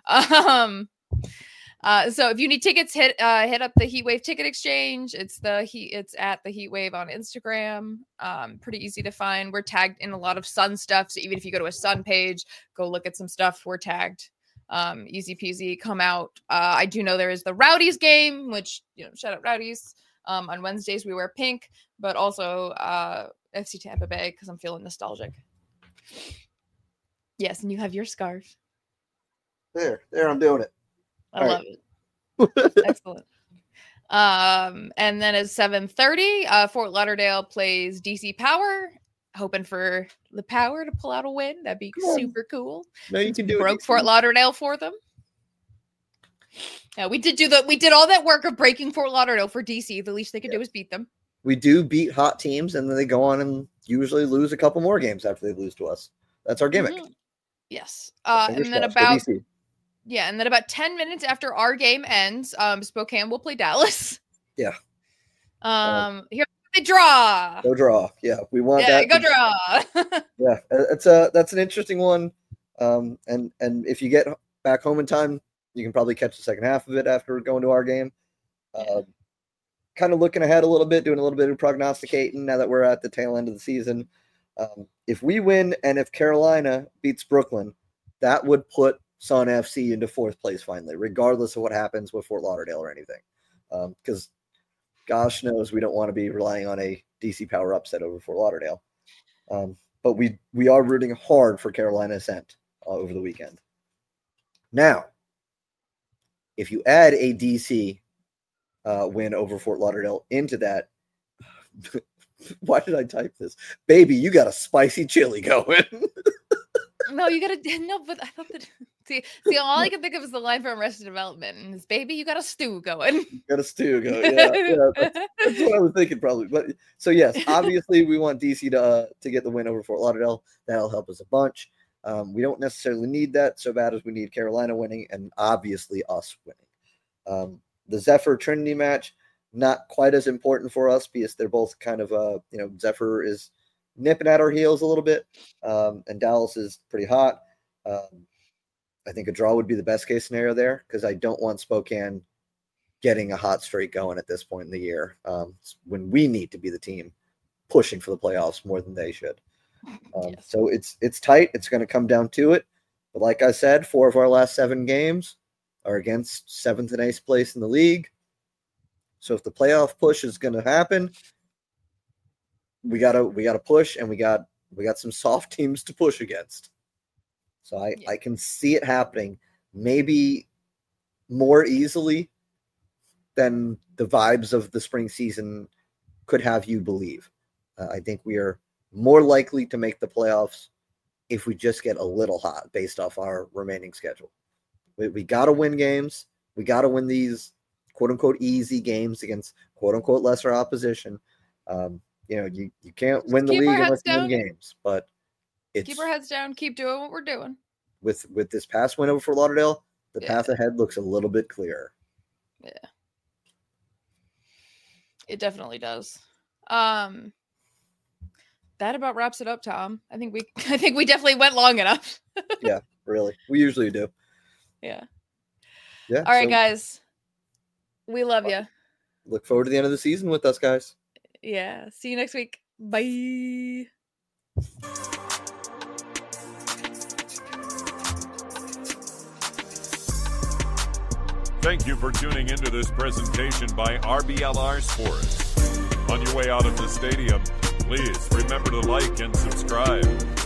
[SPEAKER 2] So if you need tickets, hit up the Heatwave Ticket Exchange. It's at the Heatwave on Instagram. Pretty easy to find. We're tagged in a lot of Sun stuff. So even if you go to a Sun page, go look at some stuff. We're tagged. Easy peasy. Come out. I do know there is the Rowdies game, which shout out Rowdies. On Wednesdays we wear pink, but also FC Tampa Bay because I'm feeling nostalgic. Yes, and you have your scarf.
[SPEAKER 3] There, I'm doing it.
[SPEAKER 2] I love it. Excellent. And then at 7:30, Fort Lauderdale plays DC Power. Hoping for the Power to pull out a win. That'd be super cool.
[SPEAKER 3] No, you can do it.
[SPEAKER 2] Broke Fort Lauderdale for them. Yeah, we did all that work of breaking Fort Lauderdale for DC. The least they could do is beat them.
[SPEAKER 3] We do beat hot teams, and then they go on and usually lose a couple more games after they lose to us. That's our gimmick.
[SPEAKER 2] Mm-hmm. Yes. And then about
[SPEAKER 3] DC.
[SPEAKER 2] Yeah, and then about 10 minutes after our game ends, Spokane will play Dallas.
[SPEAKER 3] Yeah.
[SPEAKER 2] Here's the draw.
[SPEAKER 3] Go draw. Yeah, we want that.
[SPEAKER 2] Go draw.
[SPEAKER 3] Yeah, that's an interesting one. And if you get back home in time, you can probably catch the second half of it after going to our game. Kind of looking ahead a little bit, doing a little bit of prognosticating now that we're at the tail end of the season. If we win and if Carolina beats Brooklyn, that would put Sun FC into fourth place finally, regardless of what happens with Fort Lauderdale or anything. Because gosh knows we don't want to be relying on a DC Power upset over Fort Lauderdale. But we are rooting hard for Carolina Ascent over the weekend. Now, if you add a DC win over Fort Lauderdale into that, why did I type this? Baby, you got a spicy chili going.
[SPEAKER 2] No, you gotta but I thought that see, all I can think of is the line from Arrested Development, and it's baby, you got a stew going.
[SPEAKER 3] You got a stew going. Yeah, that's what I was thinking probably. But so yes, obviously we want DC to get the win over Fort Lauderdale. That'll help us a bunch. We don't necessarily need that so bad as we need Carolina winning and obviously us winning. The Zephyr Trinity match, not quite as important for us because they're both kind of Zephyr is nipping at our heels a little bit, and Dallas is pretty hot. I think a draw would be the best case scenario there because I don't want Spokane getting a hot streak going at this point in the year when we need to be the team pushing for the playoffs more than they should.
[SPEAKER 2] Yes.
[SPEAKER 3] So it's tight. It's going to come down to it. But like I said, 4 of our last 7 games are against 7th and 8th place in the league. So if the playoff push is going to happen, we gotta push, and we got some soft teams to push against. So I can see it happening, maybe more easily than the vibes of the spring season could have you believe. I think we are more likely to make the playoffs if we just get a little hot based off our remaining schedule. We got to win games. We got to win these quote-unquote easy games against quote-unquote lesser opposition. You can't win the
[SPEAKER 2] Keep
[SPEAKER 3] league
[SPEAKER 2] our heads
[SPEAKER 3] unless you win
[SPEAKER 2] down.
[SPEAKER 3] games. But it's
[SPEAKER 2] Keep our heads down. Keep doing what we're doing.
[SPEAKER 3] with this past win over Fort Lauderdale, the
[SPEAKER 2] Yeah.
[SPEAKER 3] path ahead looks a little bit clearer.
[SPEAKER 2] Yeah. It definitely does. That about wraps it up, Tom. I think we definitely went long enough.
[SPEAKER 3] Really, we usually do.
[SPEAKER 2] Yeah.
[SPEAKER 3] Yeah.
[SPEAKER 2] All right,
[SPEAKER 3] so
[SPEAKER 2] guys. We love you.
[SPEAKER 3] look forward to the end of the season with us, guys.
[SPEAKER 2] Yeah. See you next week. Bye.
[SPEAKER 1] Thank you for tuning into this presentation by RBLR Sports. On your way out of the stadium, please remember to like and subscribe.